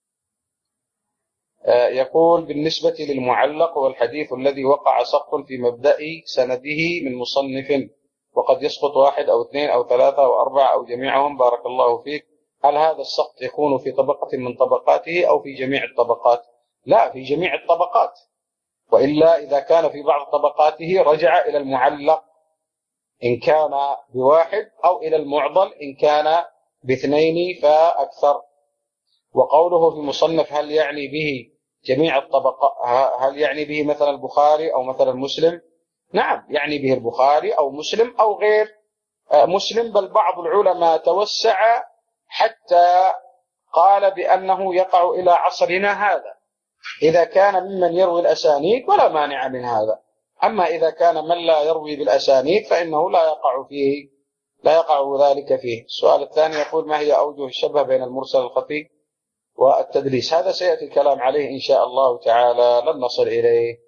Speaker 2: يقول بالنسبة للمعلق والحديث الذي وقع سقط في مبدأ سنده من مصنف وقد يسقط واحد أو اثنين أو ثلاثة أو أربعة أو جميعهم، بارك الله فيك، هل هذا السقط يكون في طبقة من طبقاته أو في جميع الطبقات؟ لا، في جميع الطبقات، وإلا إذا كان في بعض طبقاته رجع إلى المعلق إن كان بواحد أو إلى المعضل إن كان باثنين فأكثر. وقوله في مصنف هل يعني به جميع الطبقات، هل يعني به مثلا البخاري أو مثلا مسلم؟ نعم، يعني به البخاري أو مسلم أو غير مسلم، بل بعض العلماء توسع حتى قال بأنه يقع إلى عصرنا هذا إذا كان ممن يروي الأسانيد، ولا مانع من هذا. أما إذا كان من لا يروي بالأسانيد فإنه لا يقع فيه لا يقع ذلك فيه. السؤال الثاني يقول ما هي أوجه الشبه بين المرسل الخفي والتدليس؟ هذا سيأتي الكلام عليه إن شاء الله تعالى، لن نصل إليه.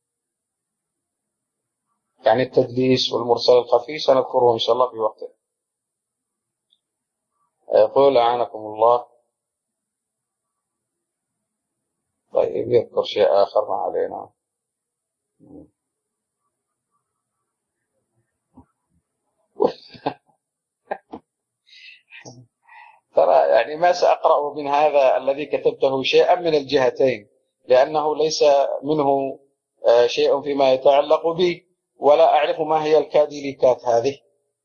Speaker 2: يعني التدليس والمرسل الخفي سنذكره إن شاء الله في وقته. يقول أعانكم الله. طيب يذكر شيء آخر ما علينا. ترى يعني ما سأقرأ من هذا الذي كتبته شيئا من الجهتين، لأنه ليس منه شيء فيما يتعلق بي، ولا أعرف ما هي الكاديليكات هذه.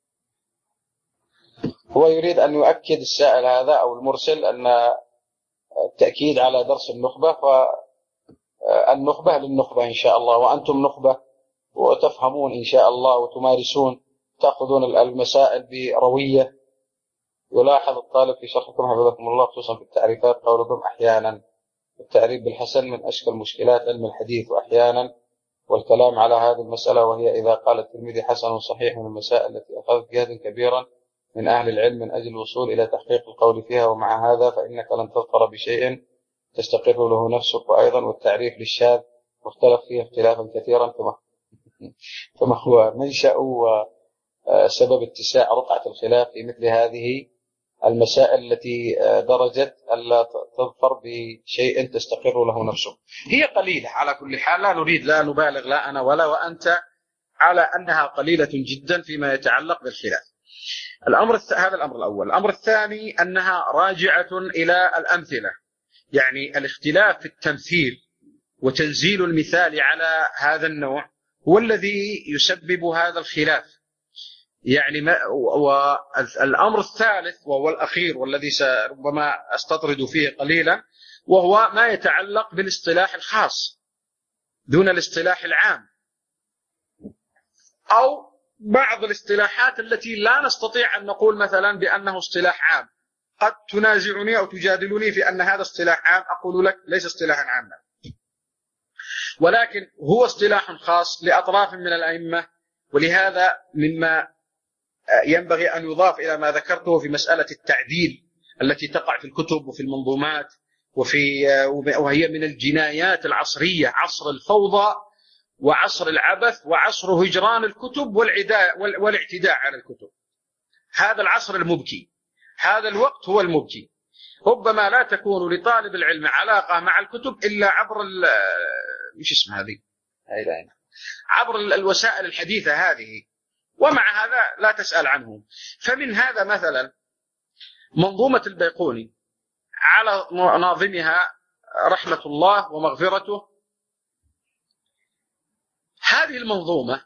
Speaker 2: هو يريد أن يؤكد السائل هذا أو المرسل أن التأكيد على درس النخبة، فالنخبة للنخبة إن شاء الله، وأنتم نخبة وتفهمون إن شاء الله وتمارسون، تأخذون المسائل بروية. يلاحظ الطالب في شرحكم حفظكم الله خصوصا في التعريفات قولكم أحيانا التعريف بالحسن من أشكل مشكلات علم الحديث، وأحيانا والكلام على هذه المسألة، وهي إذا قال الترمذي حسن صحيح من المسائل التي أخذت جهدا كبيرا من أهل العلم من أجل الوصول إلى تحقيق القول فيها، ومع هذا فإنك لن تظفر بشيء تستقر له نفسك. وأيضا والتعريف للشاذ مختلف فيه اختلافا كثيرا، كما فما هو منشأ وسبب اتساع رقعة الخلاف في مثل هذه المسائل التي درجت ألا تظفر بشيء تستقر له نفسه؟ هي قليلة على كل حال، لا نريد لا نبالغ لا أنا ولا وأنت على أنها قليلة جدا فيما يتعلق بالخلاف. الأمر الث... هذا الأمر الأول. الأمر الثاني أنها راجعة إلى الأمثلة، يعني الاختلاف في التمثيل وتنزيل المثال على هذا النوع هو الذي يسبب هذا الخلاف. يعني ما والأمر الثالث وهو الأخير والذي ربما أستطرد فيه قليلا، وهو ما يتعلق بالاصطلاح الخاص دون الاصطلاح العام، أو بعض الاصطلاحات التي لا نستطيع أن نقول مثلا بأنه اصطلاح عام. قد تنازعني أو تجادلني في أن هذا اصطلاح عام، أقول لك ليس اصطلاحا عاما، ولكن هو اصطلاح خاص لأطراف من الأئمة. ولهذا مما ينبغي أن يضاف إلى ما ذكرته في مسألة التعديل التي تقع في الكتب وفي المنظومات وفي وهي من الجنايات العصرية، عصر الفوضى وعصر العبث وعصر هجران الكتب والعداء والاعتداء على الكتب. هذا العصر المبكي، هذا الوقت هو المبكي. ربما لا تكون لطالب العلم علاقة مع الكتب إلا عبر مش اسمها هذه عبر الوسائل الحديثة هذه، ومع هذا لا تسأل عنه. فمن هذا مثلا منظومة البيقوني على ناظمها رحمة الله ومغفرته. هذه المنظومة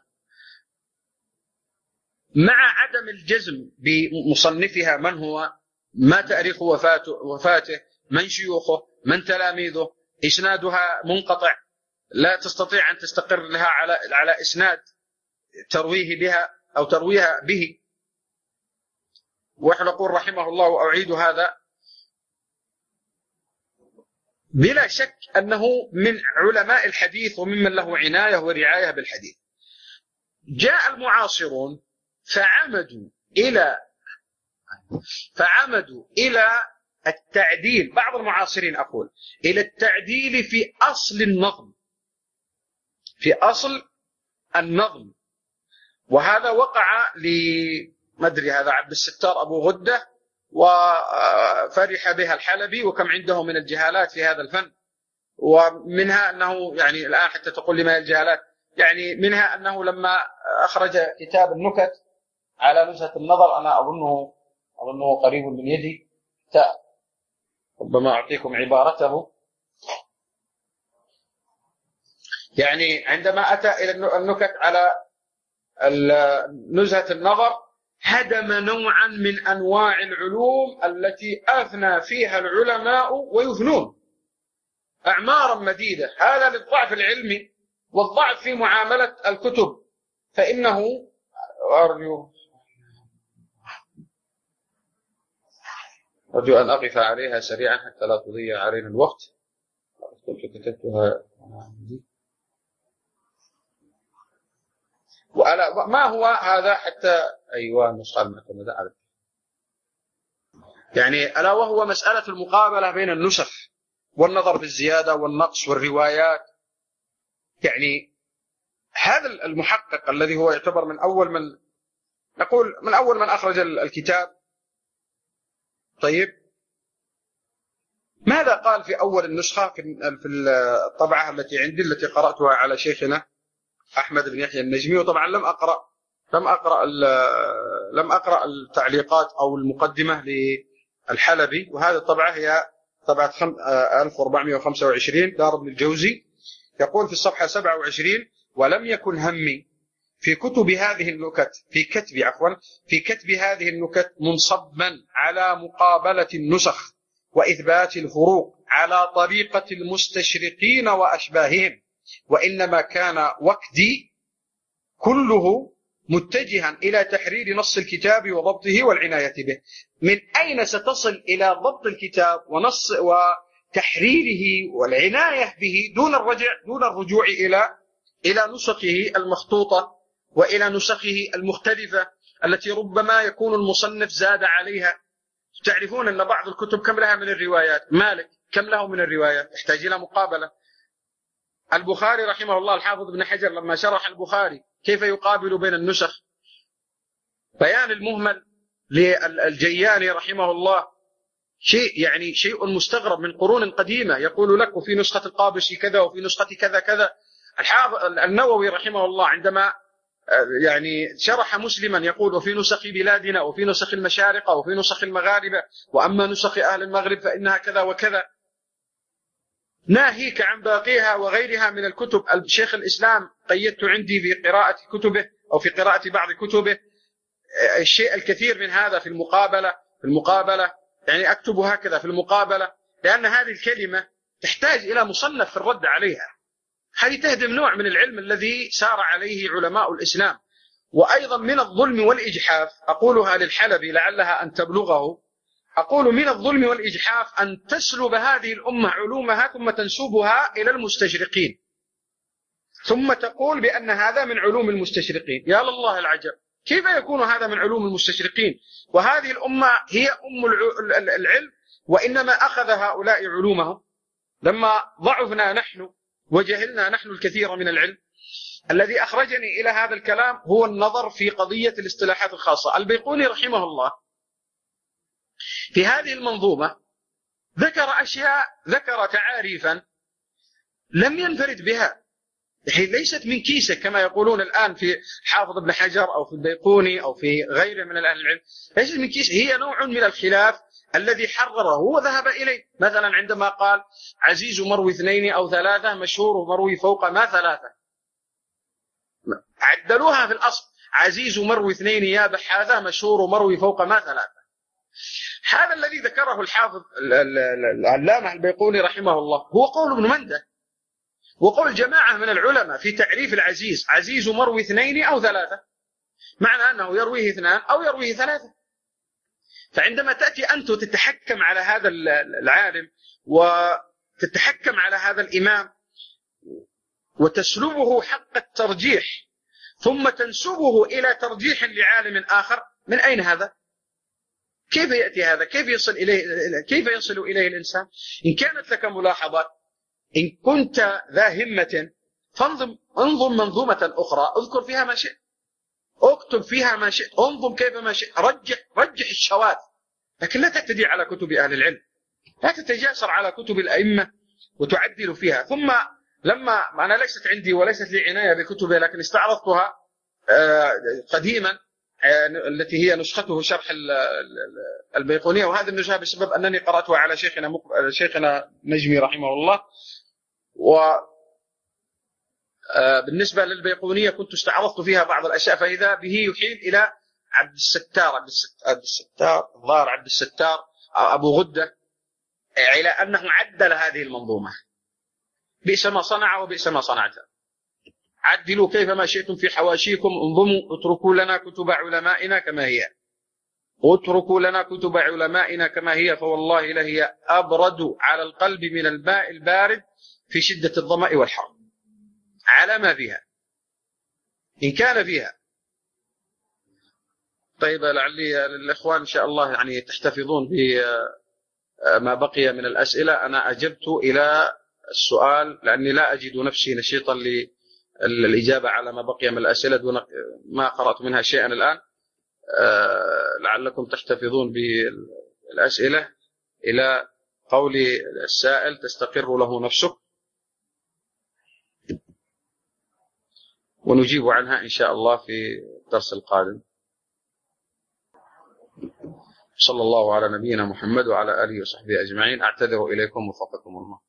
Speaker 2: مع عدم الجزم بمصنفها من هو، ما تاريخ وفاته, وفاته من شيوخه، من تلاميذه، إسنادها منقطع، لا تستطيع أن تستقر لها على على إسناد ترويه بها أو ترويها به. ويقول رحمه الله وأعيد هذا، بلا شك أنه من علماء الحديث وممن له عناية ورعاية بالحديث. جاء المعاصرون فعمدوا إلى فعمدوا إلى التعديل، بعض المعاصرين أقول إلى التعديل في أصل النظم، في أصل النظم. وهذا وقع لمدري هذا عبد الستار أبو غدة، وفرح بها الحلبي، وكم عنده من الجهالات في هذا الفن. ومنها أنه يعني الآن حتى تقول لي ما الجهالات، يعني منها أنه لما أخرج كتاب النكت على نزهة النظر، أنا أظنه أظنه قريب من يدي، ربما أعطيكم عبارته. يعني عندما أتى إلى النكت على نزهة النظر هدم نوعا من أنواع العلوم التي أثنى فيها العلماء ويثنون أعمارا مديدة. هذا للضعف العلمي والضعف في معاملة الكتب، فإنه أرجو أرجو أن أقف عليها سريعا حتى لا تضيع علينا الوقت. كتبتها وألا ما هو هذا حتى أيوة النسخة المعتمدة على يعني ألا وهو مسألة المقابلة بين النسخ والنظر بالزيادة والنقص والروايات. يعني هذا المحقق الذي هو يعتبر من أول من نقول من أول من أخرج الكتاب، طيب ماذا قال في أول النسخة في الطبعة التي عندي التي قرأتها على شيخنا أحمد بن يحيى النجمي؟ وطبعا لم أقرأ لم أقرأ لم أقرأ التعليقات أو المقدمة للحلبي، وهذه الطبعة هي طبعة ألف وأربعمائة وخمسة وعشرين دار ابن الجوزي. يقول في الصفحة سبعة وعشرين: ولم يكن همي في كتب هذه النكت في كتب عفوا في كتب هذه النكت منصبا على مقابلة النسخ وإثبات الفروق على طريقة المستشرقين وأشباههم، وإنما كان وقتي كله متجها إلى تحرير نص الكتاب وضبطه والعناية به. من أين ستصل إلى ضبط الكتاب ونص وتحريره والعناية به دون الرجع دون الرجوع إلى إلى نسخه المخطوطة وإلى نسخه المختلفة التي ربما يكون المصنف زاد عليها؟ تعرفون أن بعض الكتب كم لها من الروايات؟ مالك كم له من الروايات؟ يحتاج إلى مقابلة. البخاري رحمه الله الحافظ ابن حجر لما شرح البخاري كيف يقابل بين النسخ، بيان المهمل للجياني رحمه الله شيء يعني شيء مستغرب من قرون قديمة، يقول لك وفي نسخة القابسي كذا وفي نسخة كذا كذا. الحافظ النووي رحمه الله عندما يعني شرح مسلما يقول وفي نسخ بلادنا وفي نسخ المشارقة وفي نسخ المغاربة، وأما نسخ أهل المغرب فإنها كذا وكذا، ناهيك عن باقيها وغيرها من الكتب. الشيخ الإسلام قيدت عندي في قراءة كتبه أو في قراءة بعض كتبه الشيء الكثير من هذا في المقابلة في المقابلة يعني أكتب هكذا في المقابلة، لأن هذه الكلمة تحتاج إلى مصنف في الرد عليها. هذه تهدم نوع من العلم الذي سار عليه علماء الإسلام. وأيضا من الظلم والإجحاف، أقولها للحلبي لعلها أن تبلغه، أقول من الظلم والإجحاف أن تسلب هذه الأمة علومها ثم تنسبها إلى المستشرقين، ثم تقول بأن هذا من علوم المستشرقين. يا لله العجب، كيف يكون هذا من علوم المستشرقين وهذه الأمة هي أم العلم؟ وإنما أخذ هؤلاء علومهم لما ضعفنا نحن وجهلنا نحن الكثير من العلم. الذي أخرجني إلى هذا الكلام هو النظر في قضية الاصطلاحات الخاصة. البيقوني رحمه الله في هذه المنظومة ذكر أشياء، ذكر تعاريفا لم ينفرد بها، هي ليست من كيسه كما يقولون الآن في حافظ ابن حجر أو في البيقوني أو في غيره من أهل العلم، ليست من كيسه، هي نوع من الخلاف الذي حرره وذهب إليه. مثلا عندما قال عزيز مروي اثنين أو ثلاثة، مشهور مروي فوق ما ثلاثة، عدلوها في الأصل عزيز مروي اثنين يا بحاثة، مشهور مروي فوق ما ثلاثة. هذا الذي ذكره الحافظ العلامة البيقوني رحمه الله هو قول ابن منده وقول جماعة من العلماء في تعريف العزيز، عزيز مروي اثنين أو ثلاثة، معنى أنه يرويه اثنان أو يرويه ثلاثة. فعندما تأتي أنت تتحكم على هذا العالم وتتحكم على هذا الإمام وتسلبه حق الترجيح ثم تنسبه إلى ترجيح لعالم آخر، من أين هذا؟ كيف يأتي هذا؟ كيف يصل إليه؟ كيف يصل إليه الإنسان؟ إن كانت لك ملاحظات، إن كنت ذا همة فانظم انظم منظومة أخرى اذكر فيها ما شئت، اكتب فيها ما شئت، انظم كيف ما شئت، رجح رجح الشواذ، لكن لا تعتدي على كتب أهل العلم، لا تتجاسر على كتب الأئمة وتعدل فيها. ثم لما أنا ليست عندي وليست لي عناية بكتبها، لكن استعرضتها قديما التي هي نسخته شرح البيقونية، وهذه النسخة بسبب أنني قرأتها على شيخنا شيخنا نجمي رحمه الله. وبالنسبة للبيقونية كنت استعرضت فيها بعض الأشياء، فإذا به يحيل إلى عبد الستار عبد الستار الظاهر عبد الستار أبو غدة، إلى أنه عدل هذه المنظومة. بئس ما صنع وبئس ما صنعت، عدلوا كيفما شئتم في حواشيكم، انظموا اتركوا لنا كتب علمائنا كما هي، اتركوا لنا كتب علمائنا كما هي، فوالله لهي أبرد على القلب من الماء البارد في شدة الظمأ والحر، على ما فيها إن كان فيها. طيب لعلي الإخوان إن شاء الله يعني تحتفظون بما بقي من الأسئلة. أنا أجبت إلى السؤال لأني لا أجد نفسي نشيطا للإجابة على ما بقي من الأسئلة دون ما قرأت منها شيئا الآن. لعلكم تحتفظون بالأسئلة إلى قول السائل تستقر له نفسه، ونجيب عنها إن شاء الله في الدرس القادم. صلى الله على نبينا محمد وعلى آله وصحبه أجمعين. أعتذر إليكم وفقكم الله.